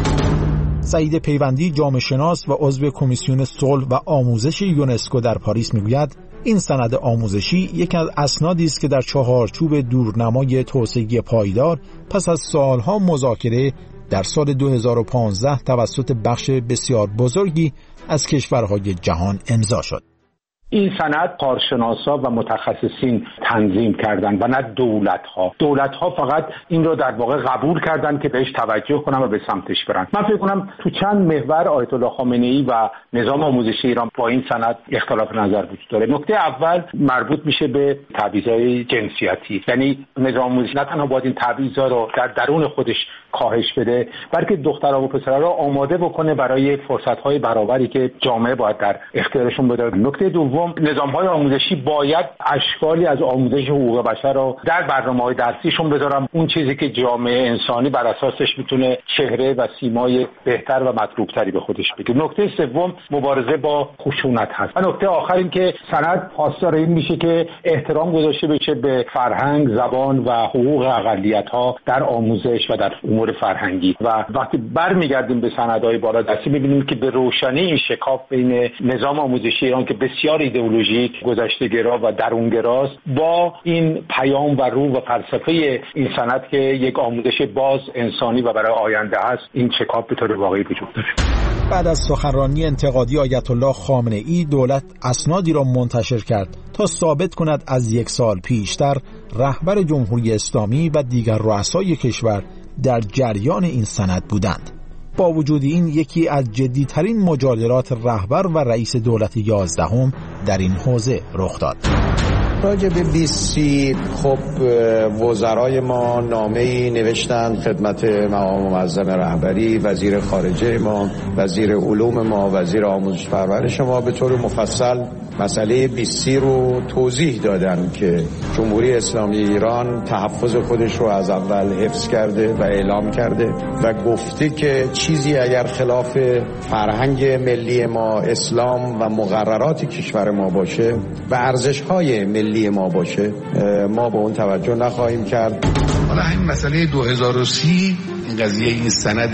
سعید پیوندی، جامعه شناس و عضو کمیسیون صلح و آموزش یونسکو در پاریس میگوید این سند آموزشی یکی از اسنادی است که در چهارچوب دورنمای توسعه پایدار پس از سالها مذاکره در سال 2015 توسط بخش بسیار بزرگی از کشورهای جهان امضا شد. این سند کارشناسا و متخصصین تنظیم کردن و نه دولت‌ها. دولت‌ها فقط این رو در واقع قبول کردن که بهش توجه کنن و به سمتش برن. من فکر کنم تو چند محور آیت الله خامنه‌ای و نظام آموزشی ایران با این سند اختلاف نظر وجود داره. نکته اول مربوط میشه به تبعیض‌های جنسیتی. یعنی نظام آموزشی نه تنها باید این تبعیض‌ها رو در درون خودش کاهش بده، بلکه دخترها و پسرها رو آماده بکنه برای فرصت‌های برابری که جامعه باید در اختیارشون بذاره. نکته دوم، نظام‌های آموزشی باید اشکالی از آموزش حقوق بشر رو در برنامه‌های درسیشون بذارن، اون چیزی که جامعه انسانی بر اساسش میتونه چهره و سیمای بهتر و مطلوب‌تری به خودش بگیره. نکته سوم، مبارزه با خشونت هست. و نکته آخر این که سند خواستار این میشه که احترام گذاشته بشه به فرهنگ، زبان و حقوق اقلیت‌ها در آموزش و در امور فرهنگی. و وقتی برمیگردیم به سندهای بالادستی می‌بینیم که به روشنی این شکاف بین نظام آموزشی ایران که بسیار ایدئولوژیک، گذشته‌گرا و درونگراست با این پیام و روح و فلسفه این سند که یک آموزش باز، انسانی و برای آینده هست، این شکاف به طور واقعی وجود داره. بعد از سخنرانی انتقادی آیت الله خامنه‌ای، دولت اسنادی را منتشر کرد تا ثابت کند از یک سال پیشتر رهبر جمهوری اسلامی و دیگر رؤسای کشور در جریان این سند بودند. با وجود این یکی از جدی‌ترین مجادلات رهبر و رئیس دولت 11 در این حوزه رخ داد. راجع به 20 خب وزرای ما نامه‌ای نوشتند خدمت مقام معظم رهبری، وزیر خارجه ما، وزیر علوم ما، وزیر آموزش پرورش ما به طور مفصل مسئله 20 رو توضیح دادن که جمهوری اسلامی ایران تحفظ خودش رو از اول حفظ کرده و اعلام کرده و گفته که چیزی اگر خلاف فرهنگ ملی ما، اسلام و مقررات کشور ما باشه و ارزش‌های ملی ما باشه، ما به اون توجه نخواهیم کرد. حالا این مسئله 2030، این قضیه، این سند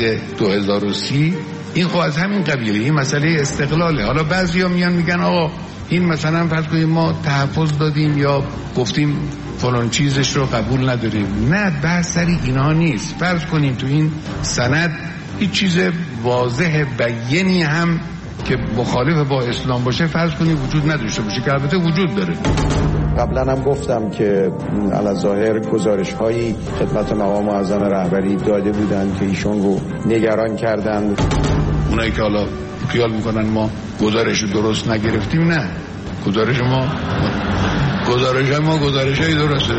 2030، این خب از همین قبیله، این مسئله استقلاله. حالا بعضیا میگن آقا این مثلا فرض کنیم ما تحفظ دادیم یا گفتیم فلان چیزش رو قبول نداریم. نه، بحث سر اینا نیست. فرض کنیم تو این سند هیچ چیز واضح بیانی هم که مخالف با اسلام باشه فرض کنیم وجود نداشته باشه، که البته وجود داره. قبلا هم گفتم که علی‌ظاهر گزارش‌هایی خدمت مقام معظم رهبری داده بودند که ایشون رو نگران کردند. اونایی که حالا خیال میکنن ما گزارش درست نگرفتیم، نه، گزارش ما گزارش‌های درسته.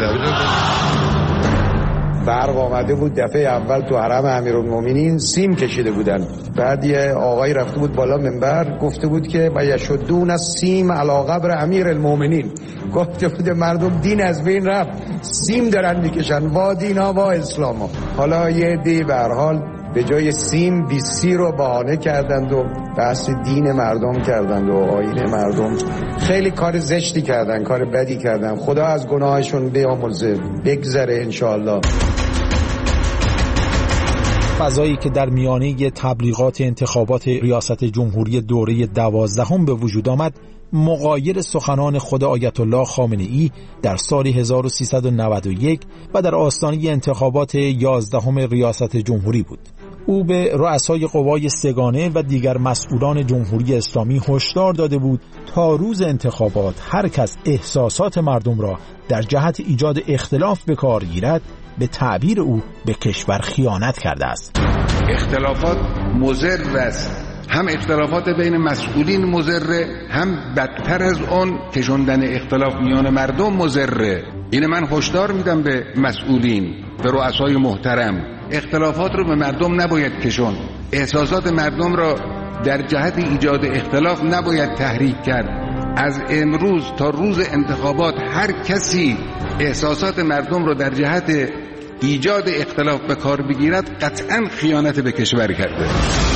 برق آمده بود دفعه اول تو حرم امیرالمومنین سیم کشیده بودن، بعد یه آقایی رفته بود بالا منبر گفته بود که و یشدون از سیم علی قبر امیرالمومنین، گفته بود مردم دین از بین رفت، سیم دارن میکشن، وا دینا وا اسلاما. حالا یه عده‌ای به هر حال به جای سیم 20 رو بهانه کردند و بحث دین مردم کردند و آیین مردم. خیلی کار زشتی کردن، کار بدی کردن. خدا از گناهشون بیامرزه، بگذره انشاءالله. فضایی که در میانه تبلیغات انتخابات ریاست جمهوری دوره 12 به وجود آمد مغایر سخنان خود آیت الله خامنه‌ای در سال 1391 و در آستانه انتخابات 11 ریاست جمهوری بود. او به رؤسای قوای سگانه و دیگر مسئولان جمهوری اسلامی هشدار داده بود تا روز انتخابات هر کس احساسات مردم را در جهت ایجاد اختلاف به کار گیرد، به تعبیر او به کشور خیانت کرده است. اختلافات مضر است، هم اختلافات بین مسئولین مضره، هم بدتر از اون کشوندن اختلاف میان مردم مضره. این من هشدار میدم به مسئولین، به رؤسای محترم، اختلافات رو به مردم نباید کشون، احساسات مردم را در جهت ایجاد اختلاف نباید تحریک کرد. از امروز تا روز انتخابات هر کسی احساسات مردم رو در جهت ایجاد اختلاف به کار بگیرد قطعاً خیانت به کشور کرده.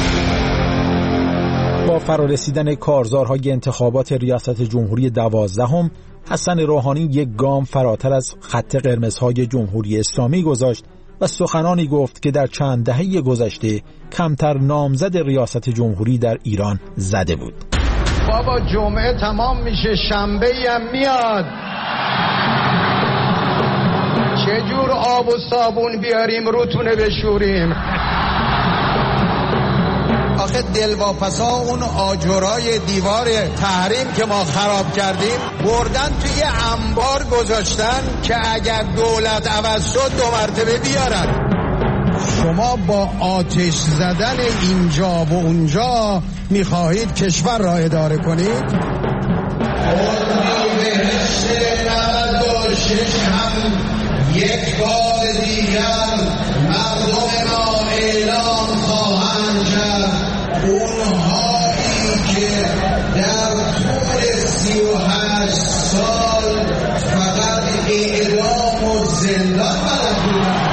با فرارسیدن کارزارهای انتخابات ریاست جمهوری 12 حسن روحانی یک گام فراتر از خط قرمزهای جمهوری اسلامی گذاشت و سخنانی گفت که در چند دهه گذشته کمتر نامزد ریاست جمهوری در ایران زده بود. بابا جمعه تمام میشه، شنبه هم میاد، چجور آب و صابون بیاریم روتونه بشوریم؟ آخه دلواپسا اون آجرای دیوار تحریم که ما خراب کردیم بردن توی انبار گذاشتن که اگر دولت عوض شد 2 مرتبه بیارن. شما با آتش زدن اینجا و اونجا میخواهید کشور را اداره کنید؟ بهشت 96 هم یک بار دیگر مردم ما اعلام خواهند کرد. اونهایی که در طول 38 سال فقط اعدام و زندان بلد بودند.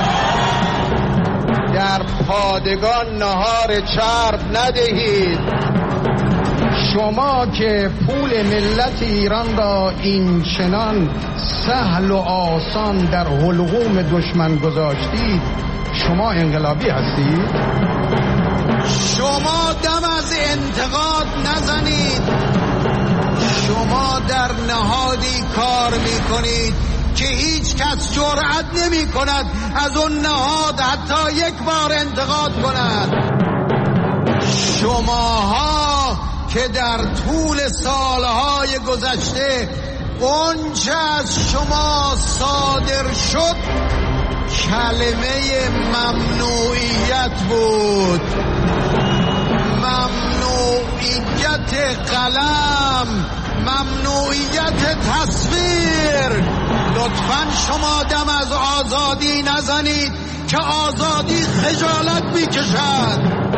در پادگان نهار چرب ندهید. شما که پول ملت ایران را این چنان سهل و آسان در حلقوم دشمن گذاشتید، شما انقلابی هستید؟ شما دم از انتقاد نزنید. شما در نهادی کار میکنید که هیچ کس جرأت نمی کند از اون نهاد حتی یک بار انتقاد کند. شماها که در طول سالهای گذشته اونچه از شما صادر شد کلمه ممنوعیت بود، ممنوعیت قلم، ممنوعیت تصویر. لطفاً شما دم از آزادی نزنید که آزادی خجالت میکشد.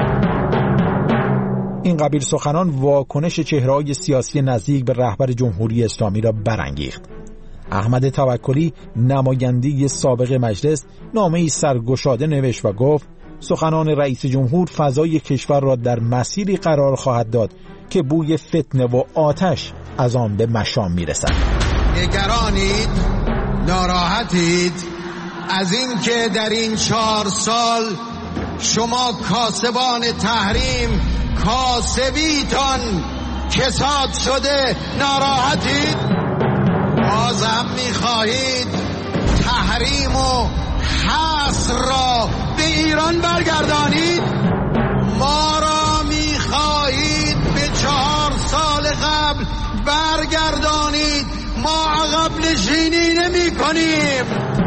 این قبیل سخنان واکنش چهره‌های سیاسی نزدیک به رهبر جمهوری اسلامی را برانگیخت. احمد توکلی نماینده سابق مجلس نامه‌ای سرگشاده نوشت و گفت سخنان رئیس جمهور فضای کشور را در مسیری قرار خواهد داد که بوی فتنه و آتش از آن به مشام میرسد. نگرانید؟ ناراحتید از این که در این 4 سال شما کاسبان تحریم کاسبیتان کساد شده؟ ناراحتید؟ باز هم میخواهید تحریم و حصر را به ایران برگردانید؟ ما را میخواهید به 4 سال قبل برگردانید؟ ما عقب نشینی نمی کنیم.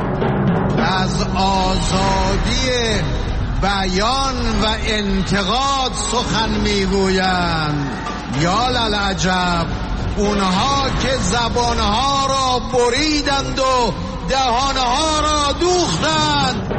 از آزادی بیان و انتقاد سخن میگویند. یا للعجب، اونها که زبانها را بریدند و دهانها را دوختند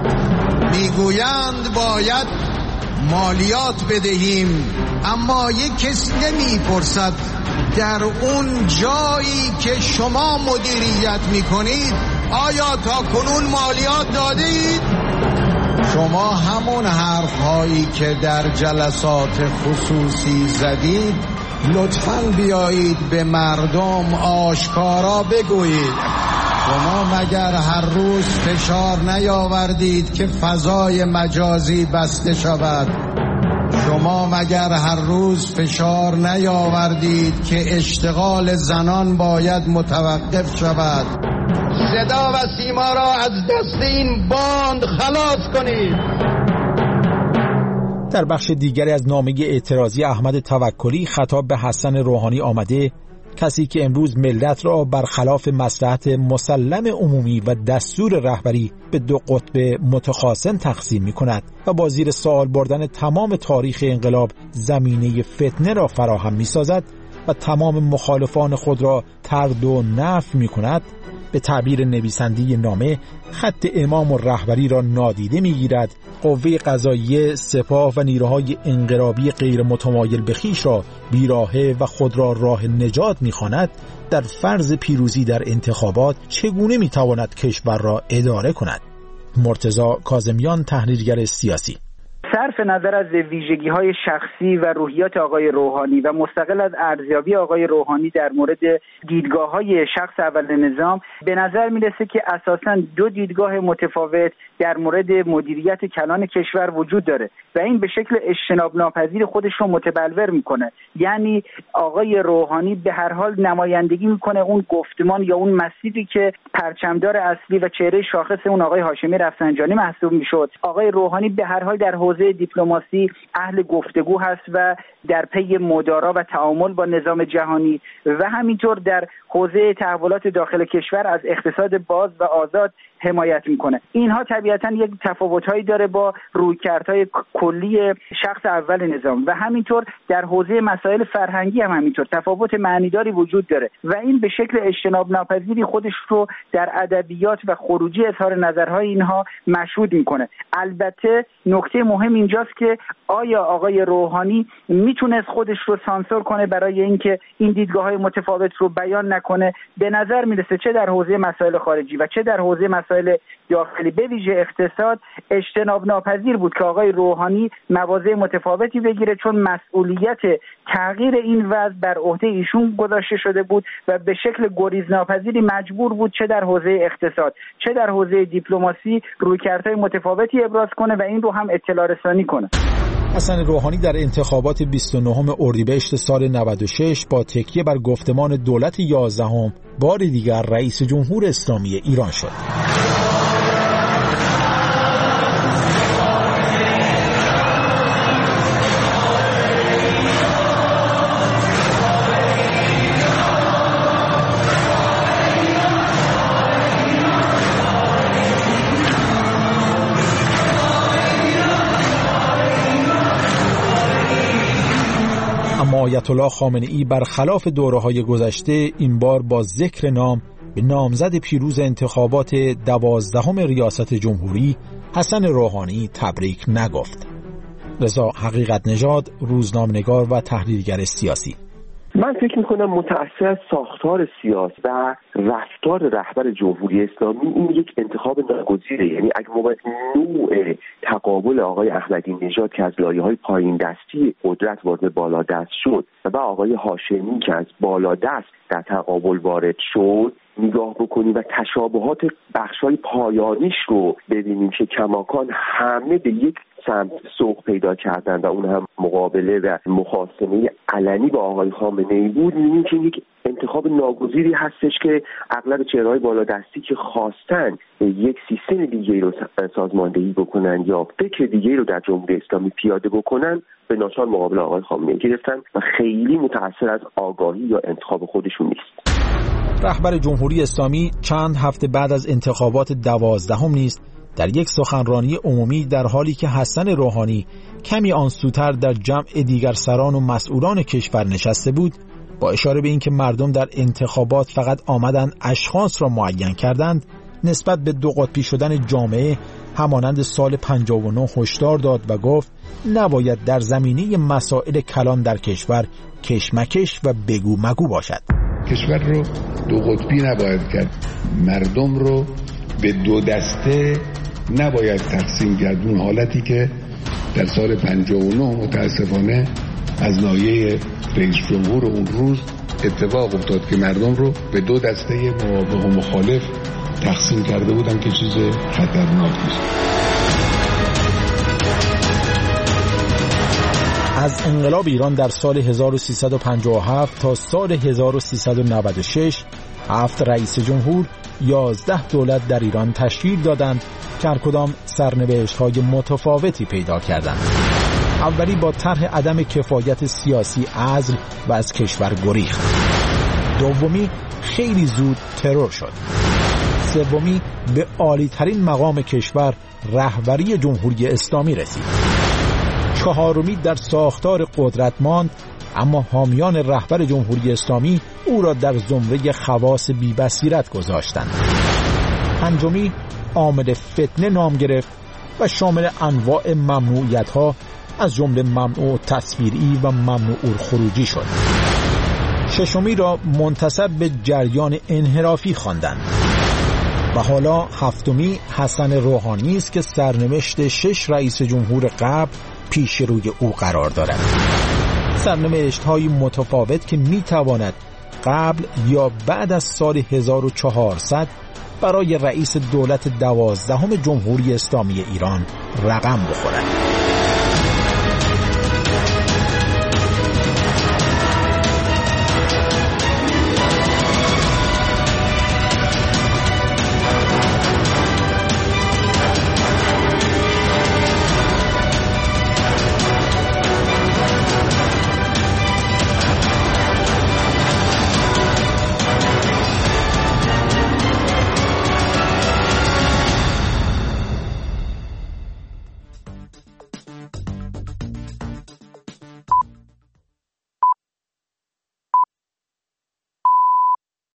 میگویند باید مالیات بدهیم، اما یک کس نمیپرسد در اون جایی که شما مدیریت میکنید آیا تا کنون مالیات داده اید؟ شما همون حرف هایی که در جلسات خصوصی زدید لطفاً بیایید به مردم آشکارا بگویید. شما مگر هر روز فشار نیاوردید که فضای مجازی بسته شود؟ شما مگر هر روز فشار نیاوردید که اشتغال زنان باید متوقف شود؟ صدا و سیما را از دست این باند خلاص کنید. در بخش دیگری از نامه اعتراضی احمد توکلی خطاب به حسن روحانی آمده: کسی که امروز ملت را برخلاف مصلحت مسلم عمومی و دستور رهبری به 2 قطب متخاصم تقسیم می کند و با زیر سوال بردن تمام تاریخ انقلاب زمینه فتنه را فراهم می سازد و تمام مخالفان خود را طرد و نفی می کند، به تعبیر نویسنده نامه خط امام و رهبری را نادیده می‌گیرد، قوه قضاییه، سپاه و نیروهای انقلابی غیر متمایل به خویش را بیراهه و خود را راه نجات می‌خواند، در فرض پیروزی در انتخابات چگونه می‌تواند کشور را اداره کند؟ مرتضی کاظمیان، تحلیلگر سیاسی: صرف نظر از ویژگی‌های شخصی و روحیات آقای روحانی و مستقل از ارزیابی آقای روحانی در مورد دیدگاه‌های شخص اول نظام، به نظر می‌رسه که اساساً دو دیدگاه متفاوت در مورد مدیریت کلان کشور وجود داره و این به شکل اجتناب ناپذیر خودش رو متبلور میکنه. یعنی آقای روحانی به هر حال نمایندگی میکنه اون گفتمان یا اون مسیری که پرچمدار اصلی و چهره شاخص اون آقای هاشمی رفسنجانی محسوب میشد. آقای روحانی به هر حال در حوزه دیپلماسی اهل گفتگو هست و در پی مدارا و تعامل با نظام جهانی و همینطور در حوزه تحولات داخل کشور از اقتصاد باز و آزاد حمایت میکنه. اینها طبیعتاً یک تفاوت‌هایی داره با رویکردهای کلی شخص اول نظام و همینطور در حوزه مسائل فرهنگی هم همینطور تفاوت معنیداری وجود داره و این به شکل اجتناب ناپذیری خودش رو در ادبیات و خروجی اظهار نظرهای اینها مشهود میکنه. البته نکته مهم اینجاست که آیا آقای روحانی میتونست خودش رو سانسور کنه برای اینکه این دیدگاه‌های متفاوت رو بیان نکنه؟ به نظر میرسه چه در حوزه مسائل خارجی و چه در حوزه مسائل داخلی به ویژه اقتصاد اجتناب ناپذیر بود که آقای روحانی مواضع متفاوتی بگیره، چون مسئولیت تغییر این وضع بر عهده ایشون گذاشته شده بود و به شکل گریزناپذیری مجبور بود چه در حوزه اقتصاد چه در حوزه دیپلماسی رویکردهای متفاوتی ابراز کنه و این رو هم اطلاع رسانی کنه. حسن روحانی در انتخابات 29 اردیبهشت سال 96 با تکیه بر گفتمان دولت 11 بار دیگر رئیس جمهور اسلامی ایران شد. آیت الله خامنه‌ای برخلاف دوره‌های گذشته این بار با ذکر نام به نامزد پیروز انتخابات 12 ریاست جمهوری حسن روحانی تبریک نگفت. رضا حقیقت نژاد، روزنامه‌نگار و تحلیلگر سیاسی: من فکر میکنم متأثر از ساختار سیاسی و رفتار رهبر جمهوری اسلامی این یک انتخاب ناگزیره. یعنی اگه ما نوع تقابل آقای احمدی نژاد که از لایه‌های پایین دستی قدرت وارد بالا دست شد و آقای هاشمی که از بالا دست در تقابل وارد شد نگاه بکنیم و تشابهات بخش‌های پایانیش رو ببینیم که کماکان همه به یک سمت سوق پیدا کردن و اون هم مقابله و مخاصمه علنی با آقای خامنه‌ای بود، می‌بینیم که یک انتخاب ناگزیری هستش که اغلب چهره‌های بالادستی که خواستن یک سیستم دیگه‌ای رو سازماندهی بکنن یا فکر دیگه‌ای رو در جمهوری اسلامی پیاده بکنن به ناچار مقابل آقای خامنه‌ای گرفتن و خیلی متأثر از آگاهی یا انتخاب خودشون نیست. رهبر جمهوری اسلامی چند هفته بعد از انتخابات 12 نیز در یک سخنرانی عمومی در حالی که حسن روحانی کمی آنسوتر در جمع دیگر سران و مسئولان کشور نشسته بود، با اشاره به اینکه مردم در انتخابات فقط آمدند اشخاص را معین کردند، نسبت به دو قطبی شدن جامعه همانند سال 59 هشدار داد و گفت نباید در زمینه مسائل کلان در کشور کشمکش و بگو مگو باشد. کشور رو دو قطبی نباید کرد، مردم رو به دو دسته نباید تقسیم کرد. اون حالتی که در سال 59 متاسفانه از ناحیه رئیس جمهور اون روز اتفاق افتاد که مردم رو به دو دسته موافق و مخالف تقسیم کرده بودن که چیز خطرناکی است. از انقلاب ایران در سال 1357 تا سال 1396 7 رئیس جمهور 11 دولت در ایران تشکیل دادند که هر کدام سرنوشت‌های متفاوتی پیدا کردند. اولی با طرح عدم کفایت سیاسی عزل و از کشور گریخت. دومی خیلی زود ترور شد. سومی به عالی‌ترین مقام کشور رهبری جمهوری اسلامی رسید. چهارمی در ساختار قدرت ماند، اما حامیان رهبر جمهوری اسلامی او را در زمره خواص بی‌بصیرت گذاشتند. پنجمی عامل فتنه نام گرفت و شامل انواع ممنوعیت‌ها از جمله ممنوع تصویری و ممنوع خروجی شد. ششمی را منتسب به جریان انحرافی خواندند. و حالا هفتمی حسن روحانی است که سرنوشت 6 رئیس جمهور قبل پیش روی او قرار دارد. سرنوشت‌های متفاوت که می‌تواند قبل یا بعد از سال 1400 برای رئیس دولت 12 جمهوری اسلامی ایران رقم بخورد.